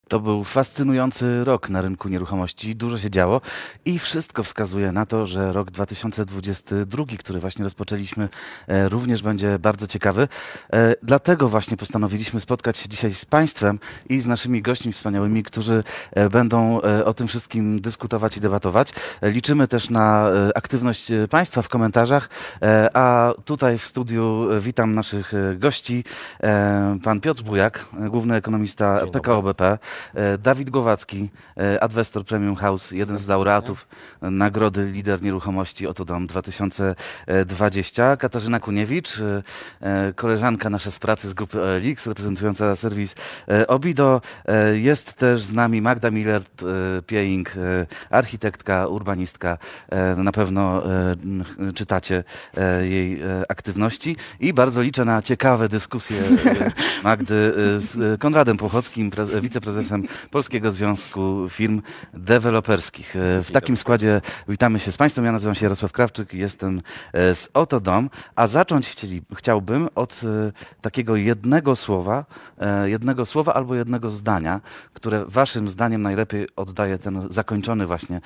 To był fascynujący rok na rynku nieruchomości, dużo się działo i wszystko wskazuje na to, że rok 2022, który właśnie rozpoczęliśmy, również będzie bardzo ciekawy. Dlatego właśnie postanowiliśmy spotkać się dzisiaj z Państwem i z naszymi gośćmi wspaniałymi, którzy będą o tym wszystkim dyskutować i debatować. Liczymy też na aktywność Państwa w komentarzach, a tutaj w studiu witam naszych gości. Pan Piotr Bujak, główny ekonomista PKO BP, Dawid Głowacki, Adwestor Premium House, jeden z laureatów Nagrody Lider Nieruchomości Oto Dom 2020, Katarzyna Kuniewicz, koleżanka nasza z pracy z grupy OLX, reprezentująca serwis Obido. Jest też z nami Magda Millert-Pieying, architektka, urbanistka. Na pewno czytacie jej aktywności i bardzo liczę na ciekawe dyskusje Magdy z Konradem Płochockim, wiceprezesem Polskiego Związku Firm Deweloperskich. W takim składzie witamy się z Państwem. Ja nazywam się Jarosław Krawczyk, jestem z Oto Dom, a zacząć chciałbym od takiego jednego słowa albo jednego zdania, które Waszym zdaniem najlepiej oddaje ten zakończony właśnie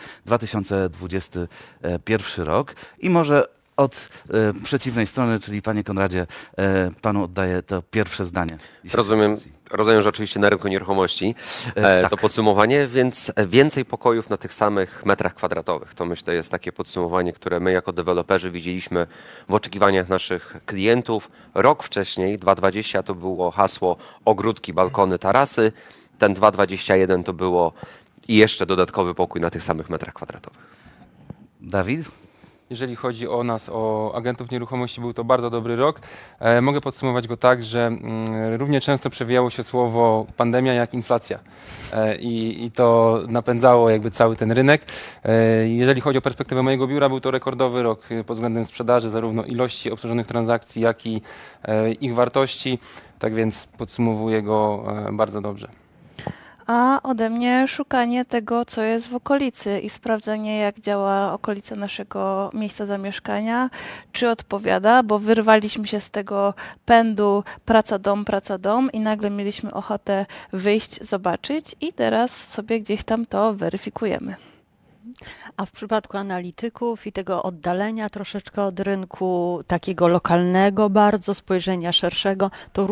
2021 rok i może od przeciwnej strony, czyli Panie Konradzie, Panu oddaję to pierwsze zdanie. Rozumiem, że oczywiście na rynku nieruchomości Tak. to podsumowanie, więc więcej pokojów na tych samych metrach kwadratowych. To myślę jest takie podsumowanie, które my jako deweloperzy widzieliśmy w oczekiwaniach naszych klientów. Rok wcześniej, 2020, to było hasło ogródki, balkony, tarasy. Ten 2021 to było i jeszcze dodatkowy pokój na tych samych metrach kwadratowych. Dawid? Jeżeli chodzi o nas, o agentów nieruchomości, był to bardzo dobry rok. Mogę podsumować go tak, że równie często przewijało się słowo pandemia jak inflacja. I to napędzało jakby cały ten rynek. Jeżeli chodzi o perspektywę mojego biura, był to rekordowy rok pod względem sprzedaży, zarówno ilości obsłużonych transakcji, jak i ich wartości. Tak więc podsumowuję go bardzo dobrze. A ode mnie szukanie tego, co jest w okolicy i sprawdzenie, jak działa okolica naszego miejsca zamieszkania, czy odpowiada, bo wyrwaliśmy się z tego pędu praca, dom i nagle mieliśmy ochotę wyjść, zobaczyć i teraz sobie gdzieś tam to weryfikujemy. A w przypadku analityków i tego oddalenia troszeczkę od rynku, takiego lokalnego bardzo, spojrzenia szerszego, to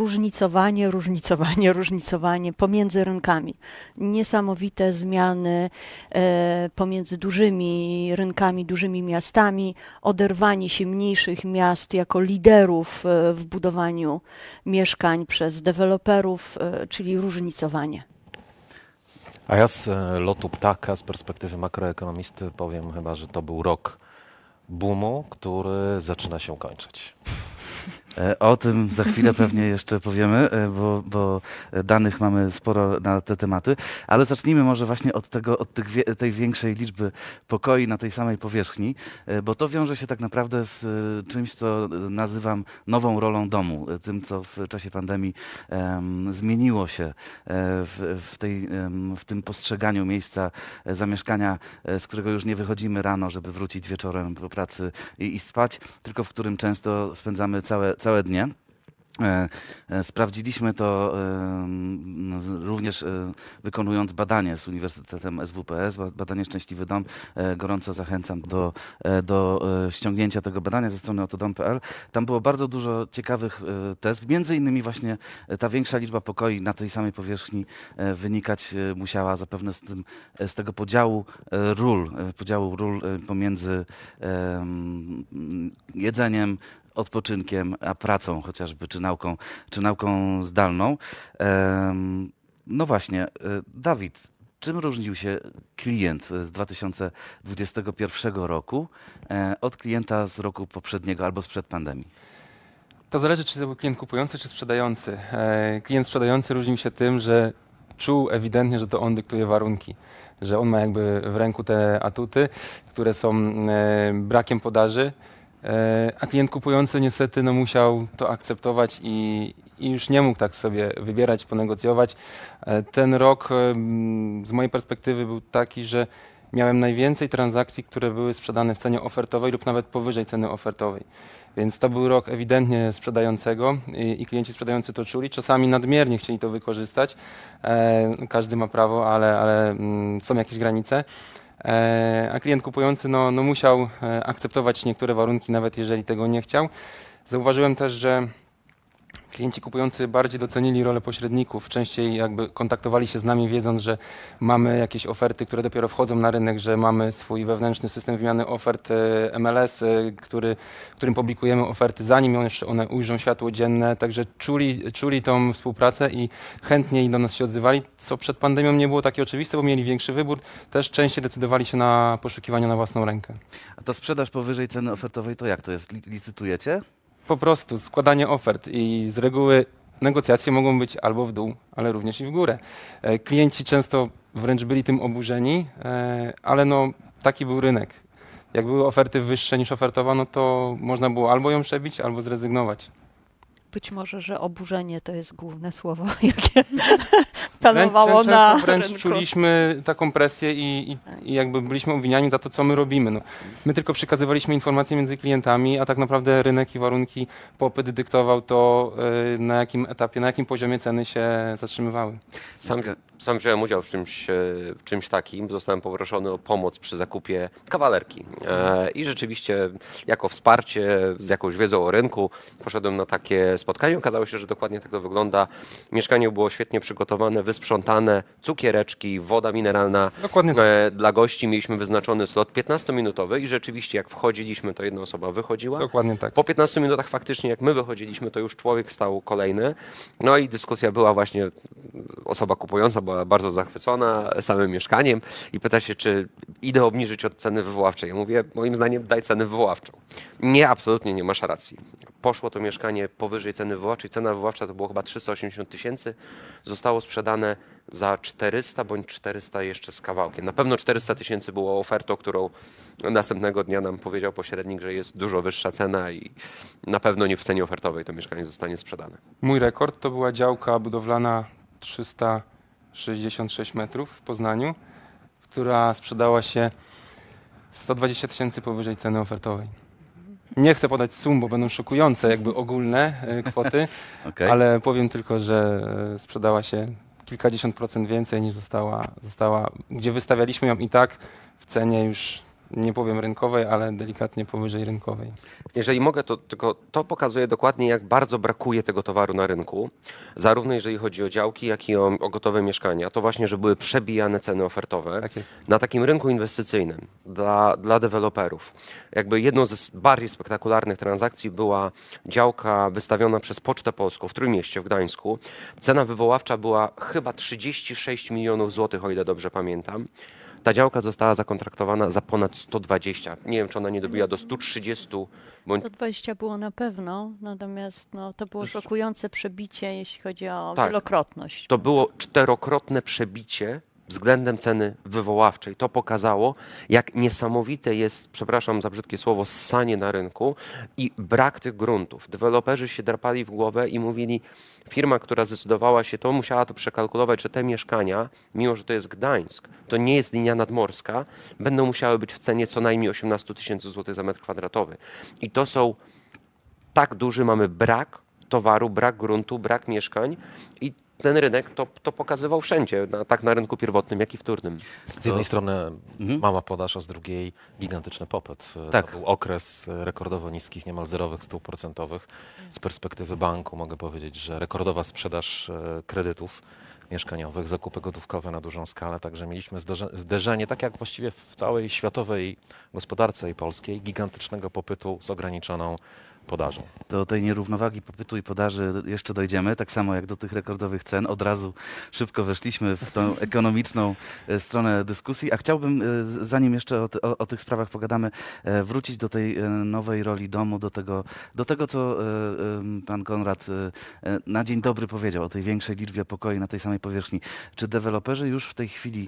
różnicowanie pomiędzy rynkami. Niesamowite zmiany pomiędzy dużymi rynkami, dużymi miastami, oderwanie się mniejszych miast jako liderów w budowaniu mieszkań przez deweloperów, czyli różnicowanie. A ja z lotu ptaka, z perspektywy makroekonomisty powiem chyba, że to był rok boomu, który zaczyna się kończyć. O tym za chwilę pewnie jeszcze powiemy, bo danych mamy sporo na te tematy, ale zacznijmy może właśnie od tej większej liczby pokoi na tej samej powierzchni, bo to wiąże się tak naprawdę z czymś, co nazywam nową rolą domu, tym, co w czasie pandemii zmieniło się w tym postrzeganiu miejsca zamieszkania, z którego już nie wychodzimy rano, żeby wrócić wieczorem po pracy i spać, tylko w którym często spędzamy całe dnie. Sprawdziliśmy to również wykonując badanie z Uniwersytetem SWPS, badanie Szczęśliwy Dom. Gorąco zachęcam do ściągnięcia tego badania ze strony otodom.pl. Tam było bardzo dużo ciekawych tez, między innymi właśnie ta większa liczba pokoi na tej samej powierzchni wynikać musiała zapewne z tego podziału ról pomiędzy jedzeniem, odpoczynkiem, a pracą chociażby, czy nauką zdalną. No właśnie, Dawid, czym różnił się klient z 2021 roku od klienta z roku poprzedniego albo sprzed pandemii? To zależy, czy to był klient kupujący, czy sprzedający. Klient sprzedający różnił się tym, że czuł ewidentnie, że to on dyktuje warunki, że on ma jakby w ręku te atuty, które są brakiem podaży, a klient kupujący niestety musiał to akceptować i już nie mógł tak sobie wybierać, ponegocjować. Ten rok z mojej perspektywy był taki, że miałem najwięcej transakcji, które były sprzedane w cenie ofertowej lub nawet powyżej ceny ofertowej. Więc to był rok ewidentnie sprzedającego i klienci sprzedający to czuli. Czasami nadmiernie chcieli to wykorzystać. Każdy ma prawo, ale są jakieś granice. A klient kupujący no musiał akceptować niektóre warunki, nawet jeżeli tego nie chciał. Zauważyłem też, że klienci kupujący bardziej docenili rolę pośredników, częściej jakby kontaktowali się z nami, wiedząc, że mamy jakieś oferty, które dopiero wchodzą na rynek, że mamy swój wewnętrzny system wymiany ofert MLS, którym publikujemy oferty, zanim jeszcze one ujrzą światło dzienne, także czuli tą współpracę i chętniej do nas się odzywali, co przed pandemią nie było takie oczywiste, bo mieli większy wybór, też częściej decydowali się na poszukiwania na własną rękę. A ta sprzedaż powyżej ceny ofertowej to jak to jest? Licytujecie? Po prostu składanie ofert i z reguły negocjacje mogą być albo w dół, ale również i w górę. Klienci często wręcz byli tym oburzeni, ale no taki był rynek. Jak były oferty wyższe niż ofertowano, to można było albo ją przebić, albo zrezygnować. Być może, że oburzenie to jest główne słowo, jakie panowało na wręcz rynku. Czuliśmy taką presję i jakby byliśmy obwiniani za to, co my robimy. No, my tylko przekazywaliśmy informacje między klientami, a tak naprawdę rynek i warunki, popyt dyktował to, na jakim etapie, na jakim poziomie ceny się zatrzymywały. Sam wziąłem udział w czymś takim, zostałem poproszony o pomoc przy zakupie kawalerki i rzeczywiście jako wsparcie z jakąś wiedzą o rynku poszedłem na takie spotkanie. Okazało się, że dokładnie tak to wygląda. Mieszkanie było świetnie przygotowane, wysprzątane, cukiereczki, woda mineralna. Dokładnie tak. Dla gości mieliśmy wyznaczony slot 15-minutowy i rzeczywiście jak wchodziliśmy, to jedna osoba wychodziła. Dokładnie tak. Po 15 minutach faktycznie jak my wychodziliśmy, to już człowiek stał kolejny. No i dyskusja była właśnie, osoba kupująca była bardzo zachwycona samym mieszkaniem i pyta się, czy idę obniżyć od ceny wywoławczej. Ja mówię, moim zdaniem daj cenę wywoławczą. Nie, absolutnie nie masz racji. Poszło to mieszkanie powyżej ceny wywoławczej. Cena wywoławcza to było chyba 380 tysięcy. Zostało sprzedane za 400 bądź 400 jeszcze z kawałkiem. Na pewno 400 tysięcy było ofertą, którą następnego dnia nam powiedział pośrednik, że jest dużo wyższa cena i na pewno nie w cenie ofertowej to mieszkanie zostanie sprzedane. Mój rekord to była działka budowlana 366 metrów w Poznaniu, która sprzedała się 120 tysięcy powyżej ceny ofertowej. Nie chcę podać sum, bo będą szokujące jakby ogólne kwoty, Okay. ale powiem tylko, że sprzedała się kilkadziesiąt procent więcej niż została, gdzie wystawialiśmy ją i tak w cenie już nie powiem rynkowej, ale delikatnie powyżej rynkowej. Jeżeli mogę, to tylko to pokazuje dokładnie, jak bardzo brakuje tego towaru na rynku, zarówno jeżeli chodzi o działki, jak i o gotowe mieszkania. To właśnie, że były przebijane ceny ofertowe Tak jest. na takim rynku inwestycyjnym dla deweloperów. Jakby jedną z bardziej spektakularnych transakcji była działka wystawiona przez Pocztę Polską w Trójmieście, w Gdańsku. Cena wywoławcza była chyba 36 milionów złotych, o ile dobrze pamiętam. Ta działka została zakontraktowana za ponad 120. Nie wiem, czy ona nie dobiła do 130. Bądź... 120 było na pewno, natomiast no, to było szokujące przebicie, jeśli chodzi o Tak. wielokrotność. To było 4-krotne przebicie względem ceny wywoławczej. To pokazało, jak niesamowite jest, przepraszam za brzydkie słowo, ssanie na rynku i brak tych gruntów. Deweloperzy się drapali w głowę i mówili, firma, która zdecydowała się, to musiała to przekalkulować, że te mieszkania, mimo że to jest Gdańsk, to nie jest linia nadmorska, będą musiały być w cenie co najmniej 18 tysięcy złotych za metr kwadratowy. I to są tak duży, mamy brak towaru, brak gruntu, brak mieszkań i ten rynek to pokazywał wszędzie, tak na rynku pierwotnym, jak i wtórnym. Z jednej strony mała podaż, a z drugiej gigantyczny popyt. Tak. To był okres rekordowo niskich, niemal zerowych stóp procentowych. Z perspektywy banku mogę powiedzieć, że rekordowa sprzedaż kredytów mieszkaniowych, zakupy gotówkowe na dużą skalę, także mieliśmy zderzenie, tak jak właściwie w całej światowej gospodarce i polskiej, gigantycznego popytu z ograniczoną podażą. Do tej nierównowagi popytu i podaży jeszcze dojdziemy, tak samo jak do tych rekordowych cen. Od razu szybko weszliśmy w tą ekonomiczną stronę dyskusji, a chciałbym, zanim jeszcze o tych sprawach pogadamy, wrócić do tej nowej roli domu, do tego, co pan Konrad na dzień dobry powiedział, o tej większej liczbie pokoi na tej samej powierzchni. Czy deweloperzy już w tej chwili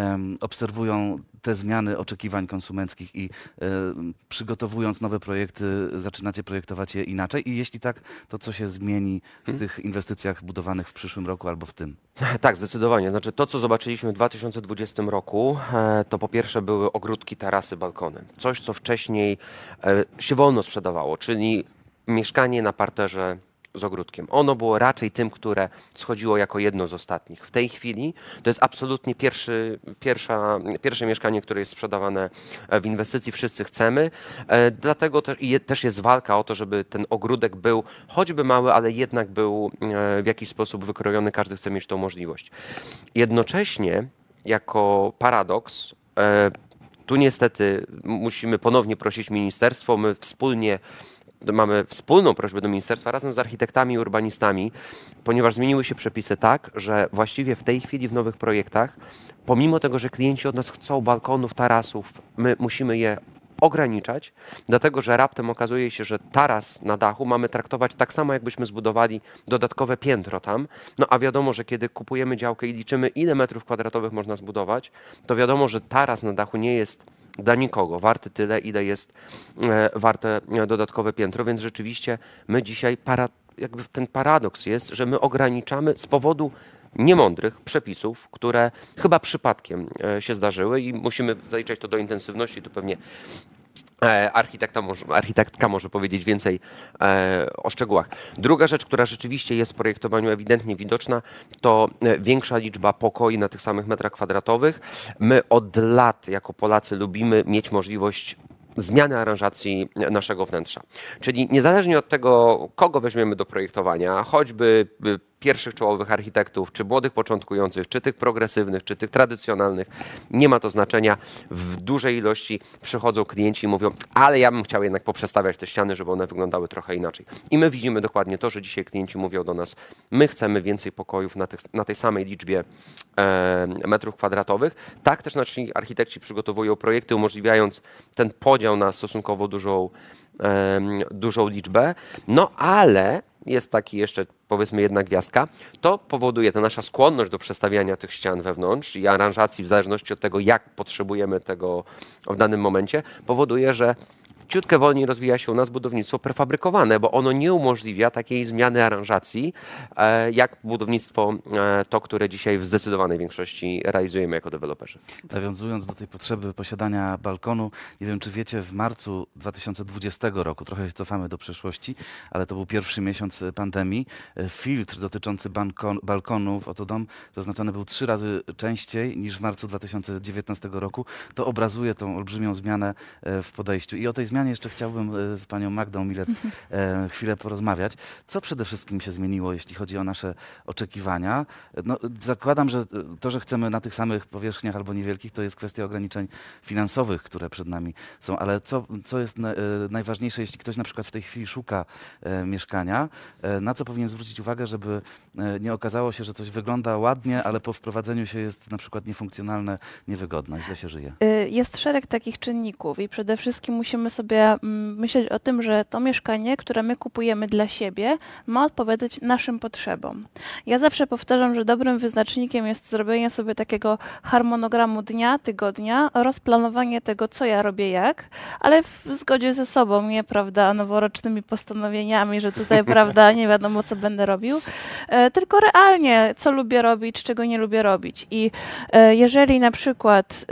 obserwują te zmiany oczekiwań konsumenckich i przygotowując nowe projekty, zaczynacie projektować je inaczej? I jeśli tak, to co się zmieni w tych inwestycjach budowanych w przyszłym roku albo w tym? Tak, zdecydowanie. Znaczy to, co zobaczyliśmy w 2020 roku, to po pierwsze były ogródki, tarasy, balkony. Coś, co wcześniej się wolno sprzedawało, czyli mieszkanie na parterze z ogródkiem. Ono było raczej tym, które schodziło jako jedno z ostatnich. W tej chwili to jest absolutnie pierwsze mieszkanie, które jest sprzedawane w inwestycji. Wszyscy chcemy. Dlatego też jest walka o to, żeby ten ogródek był choćby mały, ale jednak był w jakiś sposób wykrojony. Każdy chce mieć tą możliwość. Jednocześnie jako paradoks tu niestety musimy ponownie prosić ministerstwo. My mamy wspólną prośbę do ministerstwa razem z architektami i urbanistami, ponieważ zmieniły się przepisy tak, że właściwie w tej chwili w nowych projektach, pomimo tego, że klienci od nas chcą balkonów, tarasów, my musimy je ograniczać, dlatego że raptem okazuje się, że taras na dachu mamy traktować tak samo, jakbyśmy zbudowali dodatkowe piętro tam. No a wiadomo, że kiedy kupujemy działkę i liczymy, ile metrów kwadratowych można zbudować, to wiadomo, że taras na dachu nie jest dla nikogo warty tyle, ile jest warte dodatkowe piętro, więc rzeczywiście my dzisiaj jakby ten paradoks jest, że my ograniczamy z powodu niemądrych przepisów, które chyba przypadkiem się zdarzyły i musimy zaliczać to do intensywności. Tu pewnie architektka może powiedzieć więcej o szczegółach. Druga rzecz, która rzeczywiście jest w projektowaniu ewidentnie widoczna, to większa liczba pokoi na tych samych metrach kwadratowych. My od lat jako Polacy lubimy mieć możliwość zmiany aranżacji naszego wnętrza. Czyli niezależnie od tego, kogo weźmiemy do projektowania, choćby pierwszych czołowych architektów, czy młodych początkujących, czy tych progresywnych, czy tych tradycjonalnych, nie ma to znaczenia. W dużej ilości przychodzą klienci i mówią, ale ja bym chciał jednak poprzestawiać te ściany, żeby one wyglądały trochę inaczej. I my widzimy dokładnie to, że dzisiaj klienci mówią do nas, my chcemy więcej pokojów na tej samej liczbie metrów kwadratowych. Tak też nasi architekci przygotowują projekty, umożliwiając ten podział na stosunkowo dużą liczbę. No ale jest taki jeszcze, powiedzmy, jedna gwiazdka, to powoduje, ta nasza skłonność do przestawiania tych ścian wewnątrz i aranżacji w zależności od tego, jak potrzebujemy tego w danym momencie, powoduje, że ciutkę wolniej rozwija się u nas budownictwo prefabrykowane, bo ono nie umożliwia takiej zmiany aranżacji, jak budownictwo to, które dzisiaj w zdecydowanej większości realizujemy jako deweloperzy. Nawiązując do tej potrzeby posiadania balkonu, nie wiem, czy wiecie, w marcu 2020 roku, trochę się cofamy do przeszłości, ale to był pierwszy miesiąc pandemii, filtr dotyczący balkonu w Otodom zaznaczony był 3 razy częściej niż w marcu 2019 roku. To obrazuje tą olbrzymią zmianę w podejściu. I o tej zmianie jeszcze chciałbym z panią Magdą Milet chwilę porozmawiać. Co przede wszystkim się zmieniło, jeśli chodzi o nasze oczekiwania? No, zakładam, że to, że chcemy na tych samych powierzchniach albo niewielkich, to jest kwestia ograniczeń finansowych, które przed nami są. Ale co jest najważniejsze, jeśli ktoś na przykład w tej chwili szuka mieszkania, na co powinien zwrócić uwagę, żeby nie okazało się, że coś wygląda ładnie, ale po wprowadzeniu się jest na przykład niefunkcjonalne, niewygodne, źle się żyje? Jest szereg takich czynników i przede wszystkim musimy sobie myśleć o tym, że to mieszkanie, które my kupujemy dla siebie, ma odpowiadać naszym potrzebom. Ja zawsze powtarzam, że dobrym wyznacznikiem jest zrobienie sobie takiego harmonogramu dnia, tygodnia, rozplanowanie tego, co ja robię jak, ale w zgodzie ze sobą, nie, prawda, noworocznymi postanowieniami, że tutaj, prawda, nie wiadomo, co będę robił, tylko realnie, co lubię robić, czego nie lubię robić. I jeżeli na przykład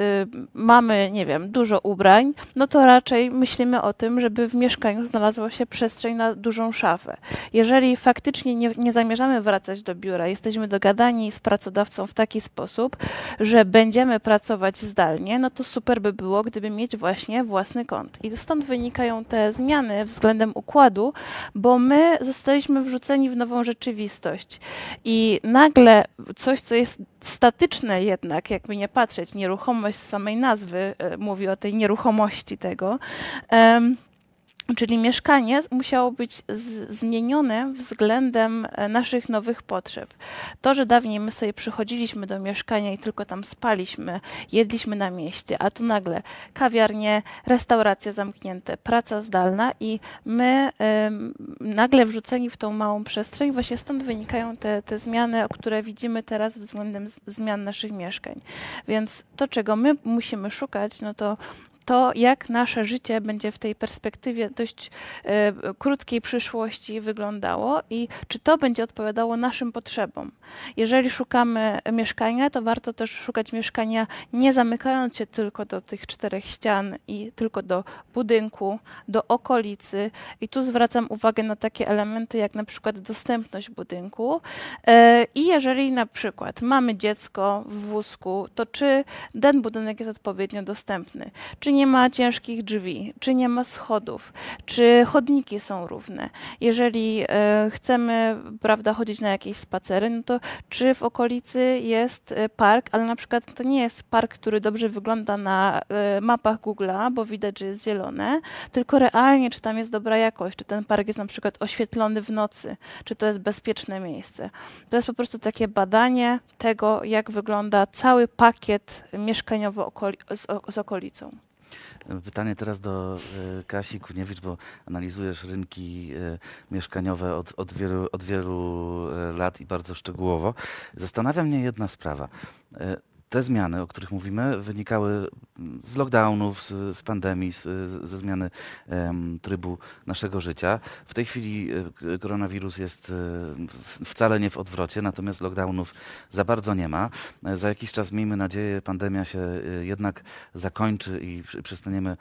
mamy, nie wiem, dużo ubrań, no to raczej myślimy o tym, żeby w mieszkaniu znalazła się przestrzeń na dużą szafę. Jeżeli faktycznie nie zamierzamy wracać do biura, jesteśmy dogadani z pracodawcą w taki sposób, że będziemy pracować zdalnie, no to super by było, gdyby mieć właśnie własny kąt. I stąd wynikają te zmiany względem układu, bo my zostaliśmy wrzuceni w nową rzeczywistość. I nagle coś, co jest statyczne jednak, jakby nie patrzeć, nieruchomość z samej nazwy mówi o tej nieruchomości tego, czyli mieszkanie musiało być zmienione względem naszych nowych potrzeb. To, że dawniej my sobie przychodziliśmy do mieszkania i tylko tam spaliśmy, jedliśmy na mieście, a tu nagle kawiarnie, restauracje zamknięte, praca zdalna i my nagle wrzuceni w tą małą przestrzeń, właśnie stąd wynikają te zmiany, które widzimy teraz względem zmian naszych mieszkań. Więc to, czego my musimy szukać, no to to, jak nasze życie będzie w tej perspektywie dość krótkiej przyszłości wyglądało i czy to będzie odpowiadało naszym potrzebom. Jeżeli szukamy mieszkania, to warto też szukać mieszkania nie zamykając się tylko do tych 4 ścian i tylko do budynku, do okolicy. I tu zwracam uwagę na takie elementy jak na przykład dostępność budynku. I jeżeli na przykład mamy dziecko w wózku, to czy ten budynek jest odpowiednio dostępny? Czy nie ma ciężkich drzwi? Czy nie ma schodów? Czy chodniki są równe? Jeżeli chcemy, prawda, chodzić na jakieś spacery, no to czy w okolicy jest park, ale na przykład to nie jest park, który dobrze wygląda na mapach Google'a, bo widać, że jest zielone, tylko realnie, czy tam jest dobra jakość, czy ten park jest na przykład oświetlony w nocy, czy to jest bezpieczne miejsce. To jest po prostu takie badanie tego, jak wygląda cały pakiet mieszkaniowy z okolicą. Pytanie teraz do Kasi Kuniewicz, bo analizujesz rynki mieszkaniowe od wielu lat i bardzo szczegółowo. Zastanawia mnie jedna sprawa. Te zmiany, o których mówimy, wynikały z lockdownów, z pandemii, ze zmiany trybu naszego życia. W tej chwili koronawirus jest wcale nie w odwrocie, natomiast lockdownów za bardzo nie ma. Za jakiś czas, miejmy nadzieję, pandemia się jednak zakończy i przestaniemy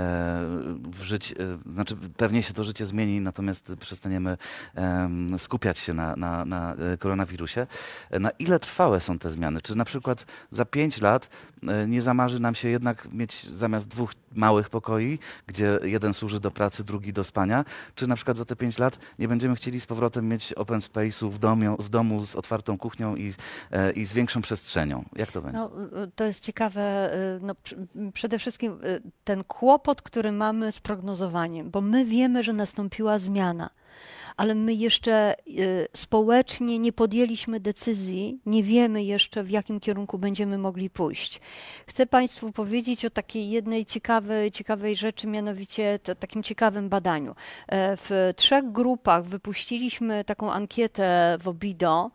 żyć, znaczy pewnie się to życie zmieni, natomiast przestaniemy skupiać się na koronawirusie. Na ile trwałe są te zmiany? Czy na przykład za 5 lat nie zamarzy nam się jednak mieć zamiast 2 małych pokoi, gdzie jeden służy do pracy, drugi do spania, czy na przykład za te 5 lat nie będziemy chcieli z powrotem mieć open space'u w domu z otwartą kuchnią i z większą przestrzenią? Jak to będzie? No, to jest ciekawe. No, przede wszystkim ten kłopot, który mamy z prognozowaniem, bo my wiemy, że nastąpiła zmiana. Ale my jeszcze społecznie nie podjęliśmy decyzji, nie wiemy jeszcze, w jakim kierunku będziemy mogli pójść. Chcę Państwu powiedzieć o takiej jednej ciekawej rzeczy, mianowicie takim ciekawym badaniu. W 3 grupach wypuściliśmy taką ankietę w Obido,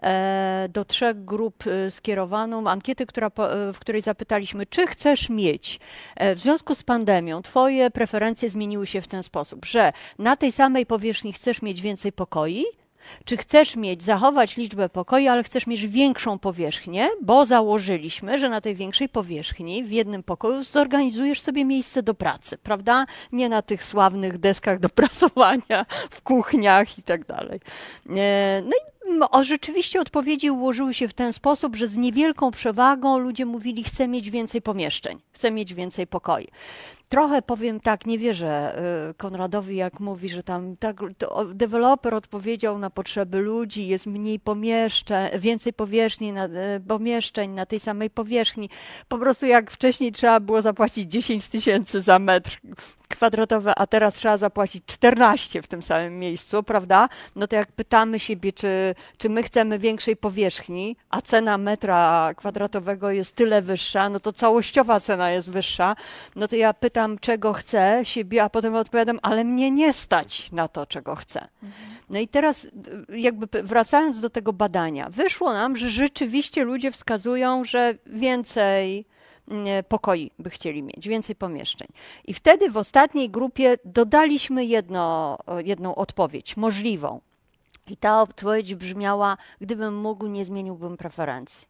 do 3 grup skierowaną, ankietę, w której zapytaliśmy, czy chcesz mieć w związku z pandemią, twoje preferencje zmieniły się w ten sposób, że na tej samej powierzchni chcesz mieć więcej pokoi, czy chcesz zachować liczbę pokoi, ale chcesz mieć większą powierzchnię, bo założyliśmy, że na tej większej powierzchni w jednym pokoju zorganizujesz sobie miejsce do pracy, prawda? Nie na tych sławnych deskach do prasowania, w kuchniach i tak dalej. No i rzeczywiście odpowiedzi ułożyły się w ten sposób, że z niewielką przewagą ludzie mówili, chcę mieć więcej pomieszczeń, chcę mieć więcej pokoi. Trochę powiem tak, nie wierzę Konradowi, jak mówi, że tam tak, deweloper odpowiedział na potrzeby ludzi, jest mniej więcej pomieszczeń na tej samej powierzchni. Po prostu jak wcześniej trzeba było zapłacić 10 000 za metr kwadratowy, a teraz trzeba zapłacić 14 w tym samym miejscu, prawda? No to jak pytamy siebie, czy my chcemy większej powierzchni, a cena metra kwadratowego jest tyle wyższa, no to całościowa cena jest wyższa, no to ja pytam, czego chcę siebie, a potem odpowiadam, ale mnie nie stać na to, czego chcę. No i teraz jakby wracając do tego badania, wyszło nam, że rzeczywiście ludzie wskazują, że więcej pokoi by chcieli mieć, więcej pomieszczeń. I wtedy w ostatniej grupie dodaliśmy jedną odpowiedź, możliwą. I ta odpowiedź brzmiała, gdybym mógł, nie zmieniłbym preferencji.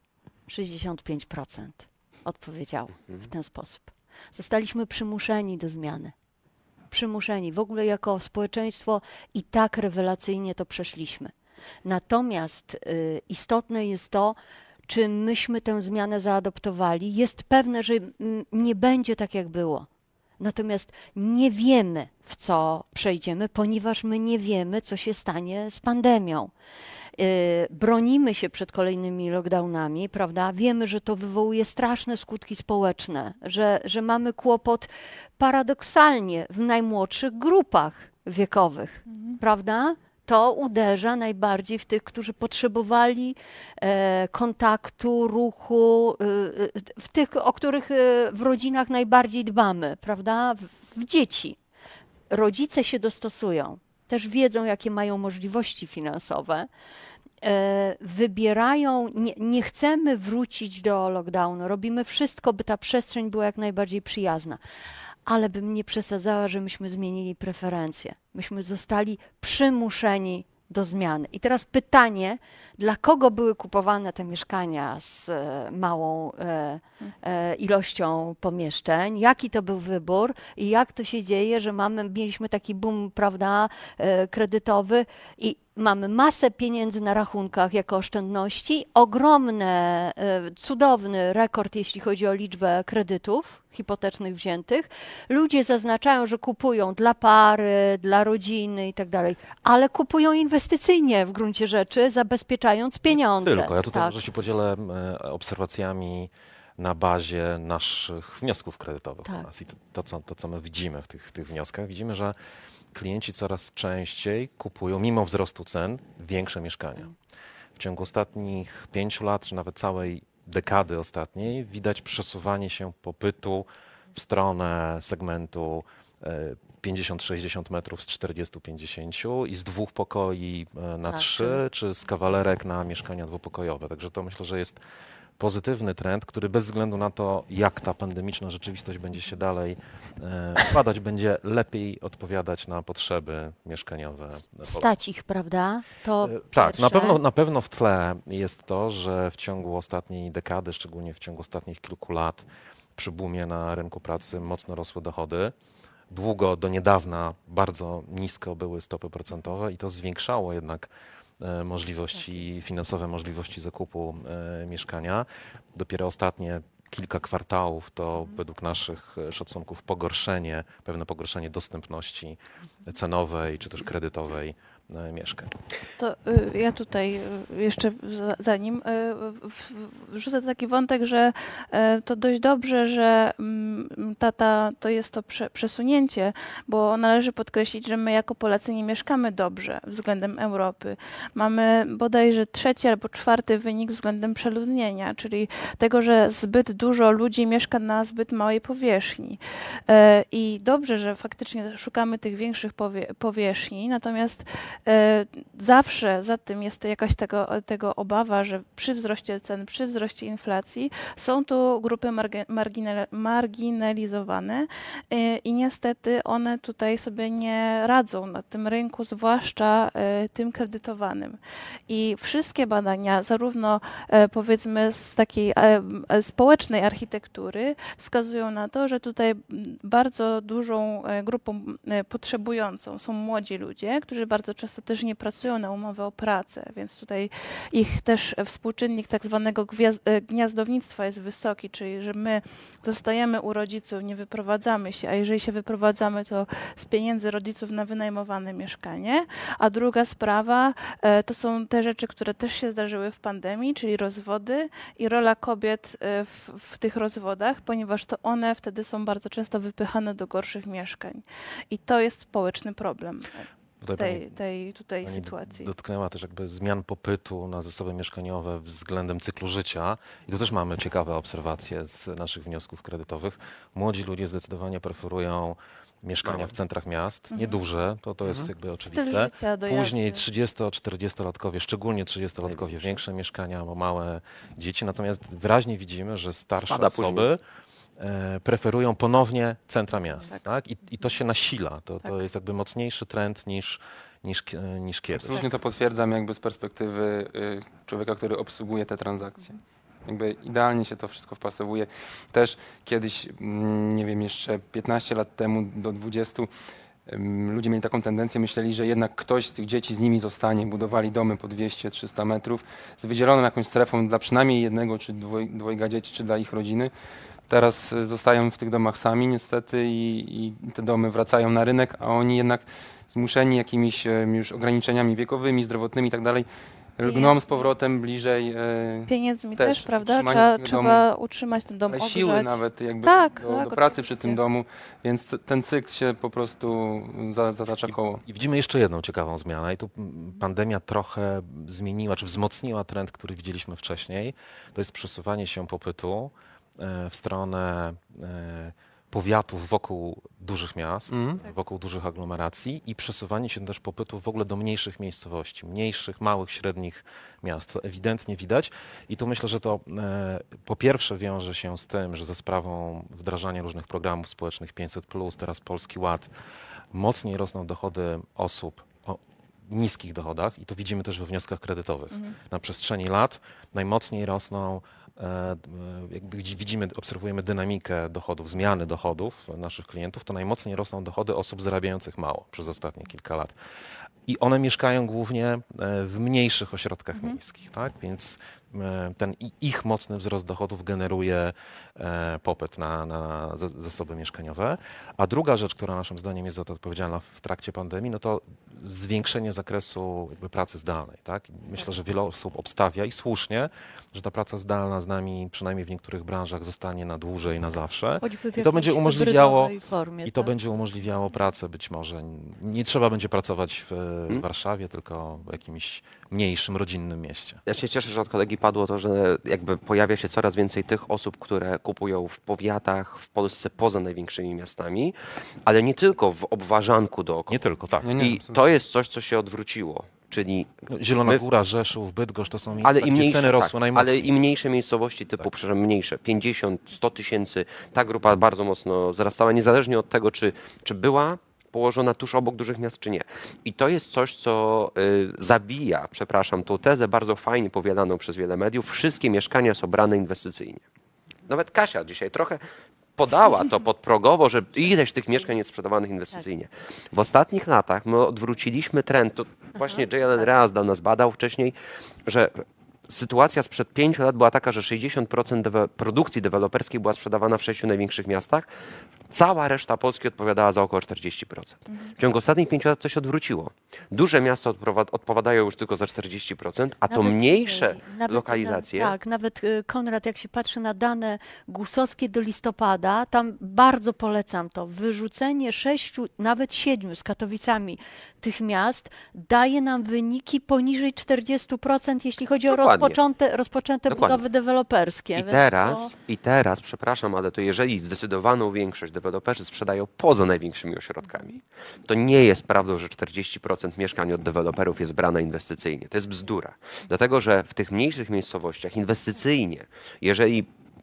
65% odpowiedziało w ten sposób. Zostaliśmy przymuszeni do zmiany. Przymuszeni. W ogóle jako społeczeństwo i tak rewelacyjnie to przeszliśmy. Natomiast istotne jest to, czy myśmy tę zmianę zaadoptowali. Jest pewne, że nie będzie tak, jak było. Natomiast nie wiemy, w co przejdziemy, ponieważ my nie wiemy, co się stanie z pandemią. Bronimy się przed kolejnymi lockdownami, prawda? Wiemy, że to wywołuje straszne skutki społeczne, że mamy kłopot paradoksalnie w najmłodszych grupach wiekowych, prawda? To uderza najbardziej w tych, którzy potrzebowali kontaktu, ruchu, w tych, o których w rodzinach najbardziej dbamy, prawda? W dzieci. Rodzice się dostosują. też wiedzą, jakie mają możliwości finansowe, wybierają, nie chcemy wrócić do lockdownu, robimy wszystko, by ta przestrzeń była jak najbardziej przyjazna, ale bym nie przesadzała, że myśmy zmienili preferencje. Myśmy zostali przymuszeni do zmiany. I teraz pytanie, dla kogo były kupowane te mieszkania z małą ilością pomieszczeń, jaki to był wybór i jak to się dzieje, że mieliśmy taki boom, prawda, kredytowy i mamy masę pieniędzy na rachunkach jako oszczędności, ogromny, cudowny rekord, jeśli chodzi o liczbę kredytów hipotecznych wziętych. Ludzie zaznaczają, że kupują dla pary, dla rodziny i tak dalej, ale kupują inwestycyjnie w gruncie rzeczy, zabezpieczając pieniądze. Tylko, ja tutaj tak. może się podzielę obserwacjami na bazie naszych wniosków kredytowych Tak. u nas i to, co my widzimy w tych wnioskach. Widzimy, że klienci coraz częściej kupują, mimo wzrostu cen, większe mieszkania. W ciągu ostatnich 5 lat, czy nawet całej dekady ostatniej, widać przesuwanie się popytu w stronę segmentu 50-60 metrów z 40-50 i z 2 pokoi na 3, czy z kawalerek na mieszkania dwupokojowe. Także to myślę, że jest pozytywny trend, który bez względu na to, jak ta pandemiczna rzeczywistość będzie się dalej układać, będzie lepiej odpowiadać na potrzeby mieszkaniowe. Stać ich, prawda? To tak, pierwsze. na pewno w tle jest to, że w ciągu ostatniej dekady, szczególnie w ciągu ostatnich kilku lat, przy boomie na rynku pracy mocno rosły dochody. Długo do niedawna bardzo nisko były stopy procentowe i to zwiększało jednak możliwości finansowe, możliwości zakupu mieszkania. Dopiero ostatnie kilka kwartałów to według naszych szacunków pewne pogorszenie dostępności cenowej czy też kredytowej mieszkań. To ja tutaj jeszcze zanim wrzucę taki wątek, że to dość dobrze, że to jest to przesunięcie, bo należy podkreślić, że my jako Polacy nie mieszkamy dobrze względem Europy. Mamy bodajże 3. albo 4. wynik względem przeludnienia, czyli tego, że zbyt dużo ludzi mieszka na zbyt małej powierzchni. I dobrze, że faktycznie szukamy tych większych powierzchni, natomiast zawsze za tym jest jakaś tego obawa, że przy wzroście cen, przy wzroście inflacji są tu grupy marginalizowane i niestety one tutaj sobie nie radzą na tym rynku, zwłaszcza tym kredytowanym. I wszystkie badania, zarówno powiedzmy z takiej społecznej architektury, wskazują na to, że tutaj bardzo dużą grupą potrzebującą są młodzi ludzie, którzy bardzo często też nie pracują na umowę o pracę, więc tutaj ich też współczynnik tak zwanego gniazdownictwa jest wysoki, czyli że my zostajemy u rodziców, nie wyprowadzamy się, a jeżeli się wyprowadzamy, to z pieniędzy rodziców na wynajmowane mieszkanie. A druga sprawa to są te rzeczy, które też się zdarzyły w pandemii, czyli rozwody i rola kobiet w tych rozwodach, ponieważ to one wtedy są bardzo często wypychane do gorszych mieszkań. I to jest społeczny problem tej tutaj sytuacji. Dotknęła też jakby zmian popytu na zasoby mieszkaniowe względem cyklu życia. I tu też mamy ciekawe obserwacje z naszych wniosków kredytowych. Młodzi ludzie zdecydowanie preferują mieszkania w centrach miast, nieduże, to jest jakby oczywiste. Później 30-40-latkowie, szczególnie 30-latkowie, większe mieszkania, bo małe dzieci. Natomiast wyraźnie widzimy, że starsze osoby preferują ponownie centra miast. Tak? I to się nasila. To jest jakby mocniejszy trend niż kiedyś. Absolutnie to potwierdzam jakby z perspektywy człowieka, który obsługuje te transakcje. Jakby idealnie się to wszystko wpasowuje. Też kiedyś, nie wiem, jeszcze 15 lat temu do 20 ludzie mieli taką tendencję, myśleli, że jednak ktoś z tych dzieci z nimi zostanie, budowali domy po 200-300 metrów z wydzieloną jakąś strefą dla przynajmniej jednego czy dwojga dzieci, czy dla ich rodziny. Teraz zostają w tych domach sami niestety i te domy wracają na rynek, a oni jednak zmuszeni jakimiś już ograniczeniami wiekowymi, zdrowotnymi i tak dalej, lgną z powrotem bliżej pieniędzmi też, prawda? Trzeba utrzymać ten dom, ogrzać. Siły nawet jakby do pracy przy tym domu, więc ten cykl się po prostu zatacza koło. I widzimy jeszcze jedną ciekawą zmianę i tu pandemia trochę zmieniła, czy wzmocniła trend, który widzieliśmy wcześniej. To jest przesuwanie się popytu w stronę powiatów wokół dużych miast, wokół dużych aglomeracji i przesuwanie się też popytu w ogóle do mniejszych miejscowości, mniejszych, małych, średnich miast. To ewidentnie widać i tu myślę, że to po pierwsze wiąże się z tym, że za sprawą wdrażania różnych programów społecznych 500+, teraz Polski Ład, mocniej rosną dochody osób o niskich dochodach i to widzimy też we wnioskach kredytowych. Na przestrzeni lat najmocniej rosną, jakby widzimy, obserwujemy dynamikę dochodów, zmiany dochodów naszych klientów, to najmocniej rosną dochody osób zarabiających mało przez ostatnie kilka lat. I one mieszkają głównie w mniejszych ośrodkach miejskich, tak? Więc ten ich mocny wzrost dochodów generuje popyt na zasoby mieszkaniowe. A druga rzecz, która naszym zdaniem jest za to odpowiedzialna w trakcie pandemii, no to zwiększenie zakresu jakby pracy zdalnej, tak? I myślę, że wiele osób obstawia i słusznie, że ta praca zdalna z nami, przynajmniej w niektórych branżach, zostanie na dłużej, na zawsze. I to będzie umożliwiało formie, to będzie umożliwiało pracę być może. Nie trzeba będzie pracować w Warszawie, tylko w jakimś mniejszym, rodzinnym mieście. Ja się cieszę, że od kolegi padło to, że jakby pojawia się coraz więcej tych osób, które kupują w powiatach, w Polsce poza największymi miastami, ale nie tylko w obwarzanku dookoła. Nie tylko, tak. I to jest coś, co się odwróciło. Czyli Zielona Góra, Rzeszów, Bydgoszcz to są miejsca, ale gdzie ceny rosły najmocniej. Ale i mniejsze miejscowości typu, przepraszam, mniejsze, 50, 100 tysięcy, ta grupa bardzo mocno wzrastała, niezależnie od tego, czy była położona tuż obok dużych miast, czy nie. I to jest coś, co zabija, przepraszam, tą tezę bardzo fajnie powielaną przez wiele mediów. Wszystkie mieszkania są brane inwestycyjnie. Nawet Kasia dzisiaj trochę podała to podprogowo, że ileś tych mieszkań jest sprzedawanych inwestycyjnie. W ostatnich latach my odwróciliśmy trend. To właśnie JLL Real nas badał wcześniej, że sytuacja sprzed 5 lat była taka, że 60% produkcji deweloperskiej była sprzedawana w 6 największych miastach. Cała reszta Polski odpowiadała za około 40%. W ciągu ostatnich 5 lat to się odwróciło. Duże miasta odpowiadają już tylko za 40%, a to mniejsze lokalizacje... Tak, nawet Konrad, jak się patrzy na dane GUS-owskie do listopada, tam bardzo polecam to. Wyrzucenie 6, nawet 7 z Katowicami tych miast daje nam wyniki poniżej 40%, jeśli chodzi o rozpoczęte budowy deweloperskie. I teraz, przepraszam, ale to jeżeli zdecydowaną większość deweloperzy sprzedają poza największymi ośrodkami, to nie jest prawdą, że 40% mieszkań od deweloperów jest brane inwestycyjnie. To jest bzdura. Dlatego, że w tych mniejszych miejscowościach inwestycyjnie, jeżeli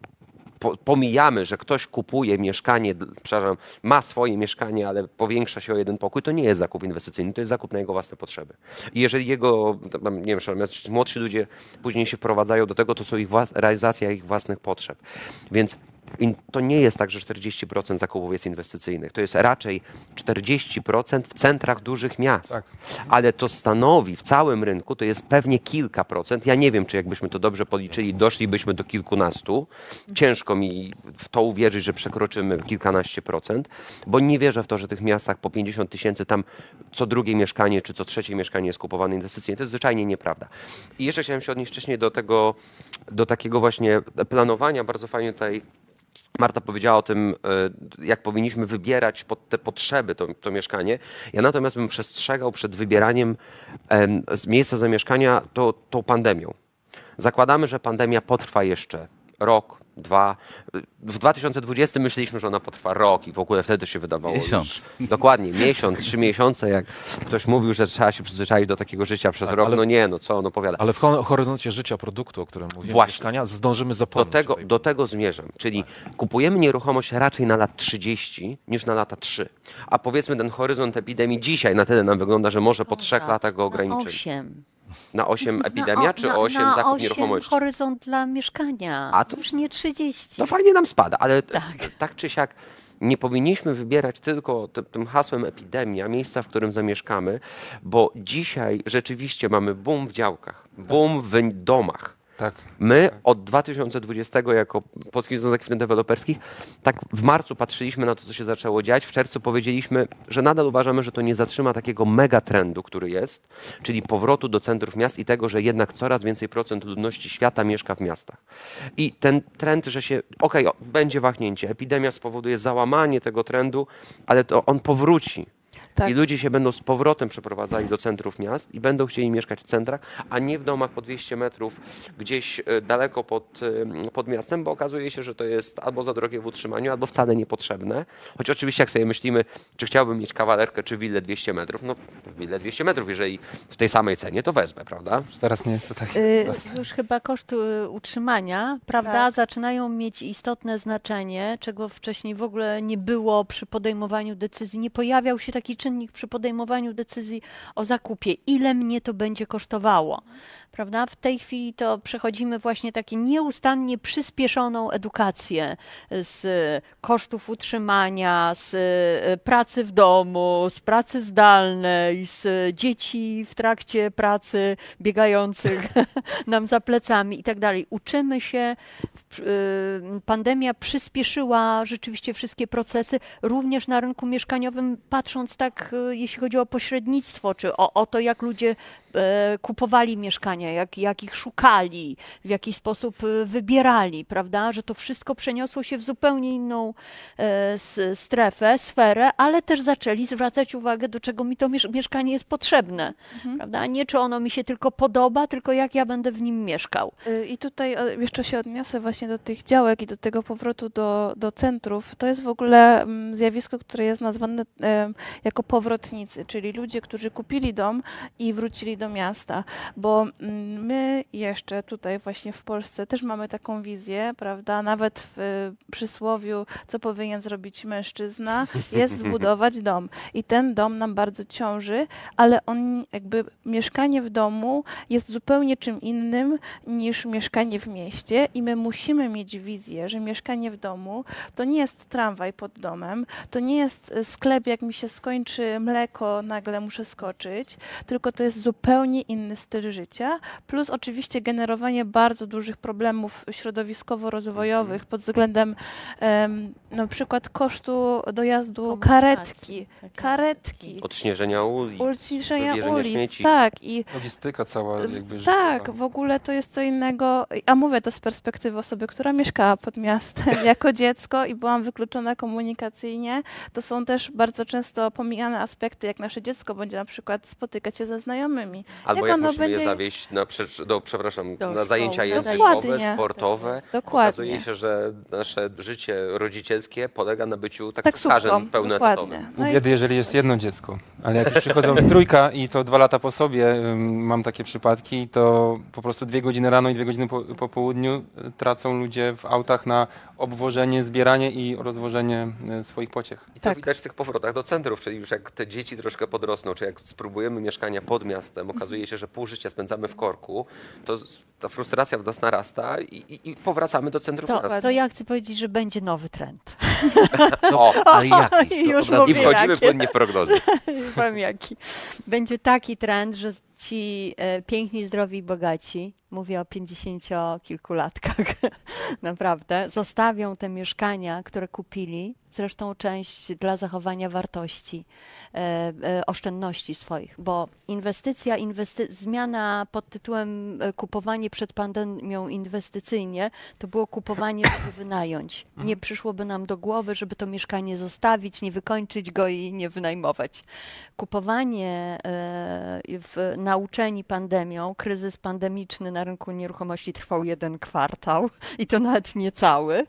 pomijamy, że ktoś kupuje mieszkanie, przepraszam, ma swoje mieszkanie, ale powiększa się o jeden pokój, to nie jest zakup inwestycyjny, to jest zakup na jego własne potrzeby. I jeżeli jego, nie wiem, młodsi ludzie później się wprowadzają do tego, to są realizacja ich własnych potrzeb. Więc to nie jest tak, że 40% zakupów jest inwestycyjnych. To jest raczej 40% w centrach dużych miast. Tak. Ale to stanowi w całym rynku, to jest pewnie kilka procent. Ja nie wiem, czy jakbyśmy to dobrze policzyli, doszlibyśmy do kilkunastu. Ciężko mi w to uwierzyć, że przekroczymy kilkanaście procent, bo nie wierzę w to, że w tych miastach po 50 tysięcy tam co drugie mieszkanie, czy co trzecie mieszkanie jest kupowane inwestycyjnie. To jest zwyczajnie nieprawda. I jeszcze chciałem się odnieść wcześniej do takiego właśnie planowania. Bardzo fajnie tutaj Marta powiedziała o tym, jak powinniśmy wybierać pod te potrzeby to mieszkanie. Ja natomiast bym przestrzegał przed wybieraniem miejsca zamieszkania tą pandemią. Zakładamy, że pandemia potrwa jeszcze rok, 2. W 2020 myśleliśmy, że ona potrwa rok i w ogóle wtedy się wydawało miesiąc. Dokładnie, miesiąc, 3 miesiące, jak ktoś mówił, że trzeba się przyzwyczaić do takiego życia przez rok. Co on opowiada. Ale w horyzoncie życia produktu, o którym mówimy, mieszkania, zdążymy zapomnieć. Do tego zmierzam, czyli kupujemy nieruchomość raczej na lat 30 niż na lata 3. A powiedzmy ten horyzont epidemii dzisiaj na tyle nam wygląda, że może po 3 latach go ograniczyć. 8. Na 8 epidemia, czy 8 zakup nieruchomości? Horyzont dla mieszkania, a to już nie 30. To fajnie nam spada, ale tak czy siak nie powinniśmy wybierać tylko tym hasłem epidemia, miejsca, w którym zamieszkamy, bo dzisiaj rzeczywiście mamy boom w działkach, boom w domach. Tak. My od 2020 jako Polski Związek Firm Deweloperskich tak w marcu patrzyliśmy na to, co się zaczęło dziać. W czerwcu powiedzieliśmy, że nadal uważamy, że to nie zatrzyma takiego megatrendu, który jest, czyli powrotu do centrów miast i tego, że jednak coraz więcej procent ludności świata mieszka w miastach. I ten trend, że się, będzie wahnięcie, epidemia spowoduje załamanie tego trendu, ale to on powróci. Tak. I ludzie się będą z powrotem przeprowadzali do centrów miast i będą chcieli mieszkać w centrach, a nie w domach po 200 metrów gdzieś daleko pod miastem, bo okazuje się, że to jest albo za drogie w utrzymaniu, albo wcale niepotrzebne. Choć oczywiście jak sobie myślimy, czy chciałbym mieć kawalerkę, czy willę 200 metrów, no willę 200 metrów, jeżeli w tej samej cenie, to wezmę, prawda? Teraz nie jest to tak. Już chyba koszty utrzymania, prawda, Tak. zaczynają mieć istotne znaczenie, czego wcześniej w ogóle nie było przy podejmowaniu decyzji. Nie pojawiał się taki czynnik przy podejmowaniu decyzji o zakupie. Ile mnie to będzie kosztowało? Prawda? W tej chwili to przechodzimy właśnie takie nieustannie przyspieszoną edukację z kosztów utrzymania, z pracy w domu, z pracy zdalnej, z dzieci w trakcie pracy biegających nam za plecami i tak dalej. Uczymy się, pandemia przyspieszyła rzeczywiście wszystkie procesy, również na rynku mieszkaniowym, patrząc tak, jeśli chodzi o pośrednictwo, czy o to, jak ludzie kupowali mieszkania, jak ich szukali, w jaki sposób wybierali, prawda, że to wszystko przeniosło się w zupełnie inną strefę, sferę, ale też zaczęli zwracać uwagę, do czego mi to mieszkanie jest potrzebne, prawda, nie czy ono mi się tylko podoba, tylko jak ja będę w nim mieszkał. I tutaj jeszcze się odniosę właśnie do tych działek i do tego powrotu do centrów. To jest w ogóle zjawisko, które jest nazwane jako powrotnicy, czyli ludzie, którzy kupili dom i wrócili do miasta, bo my jeszcze tutaj właśnie w Polsce też mamy taką wizję, prawda, nawet w przysłowiu, co powinien zrobić mężczyzna, jest zbudować dom. I ten dom nam bardzo ciąży, ale on jakby mieszkanie w domu jest zupełnie czym innym niż mieszkanie w mieście i my musimy mieć wizję, że mieszkanie w domu to nie jest tramwaj pod domem, to nie jest sklep, jak mi się skończy mleko, nagle muszę skoczyć, tylko to jest zupełnie inny styl życia, plus oczywiście generowanie bardzo dużych problemów środowiskowo-rozwojowych pod względem na przykład kosztu dojazdu karetki, Odśnieżenia ulic, uciszenia wywiezienia ulic, śmieci. tak. I Logistyka cała jakby tak, życiowa. w ogóle to jest co innego, a mówię to z perspektywy osoby, która mieszkała pod miastem jako dziecko i byłam wykluczona komunikacyjnie. To są też bardzo często pomijane aspekty, jak nasze dziecko będzie na przykład spotykać się ze znajomymi. Albo jak ono musimy je będzie- zawieść na Do zajęcia szkoły. językowe, Dokładnie. sportowe. Dokładnie. Okazuje się, że nasze życie rodzicielskie polega na byciu Taksówką, taksówkarzem pełnoetatowym. dokładnie. Pół No i biedy, jeżeli jest jedno dziecko, ale jak już przychodzą trójka i to 2 lata po sobie, mam takie przypadki, to po prostu 2 godziny rano i 2 godziny po południu tracą ludzie w autach na obwożenie, zbieranie i rozwożenie swoich pociech. I to Tak. widać w tych powrotach do centrów, czyli już jak te dzieci troszkę podrosną, czy jak spróbujemy mieszkania pod miastem, okazuje się, że pół życia spędzamy w korku, to ta frustracja w nas narasta i powracamy do centrów miasta. To ja chcę powiedzieć, że będzie nowy trend. O, Ale jaki? I już To I mówię, wchodzimy jakie. płynnie w prognozy. Powiem jaki. Będzie taki trend, że ci piękni, zdrowi i bogaci, mówię o 50-kilkulatkach, naprawdę, zostawią te mieszkania, które kupili, zresztą część dla zachowania wartości, oszczędności swoich, bo zmiana pod tytułem kupowanie przed pandemią inwestycyjnie, to było kupowanie, żeby wynająć. Nie przyszłoby nam do głowy, żeby to mieszkanie zostawić, nie wykończyć go i nie wynajmować. Kupowanie nauczeni pandemią, kryzys pandemiczny na rynku nieruchomości trwał 1 kwartał i to nawet nie cały.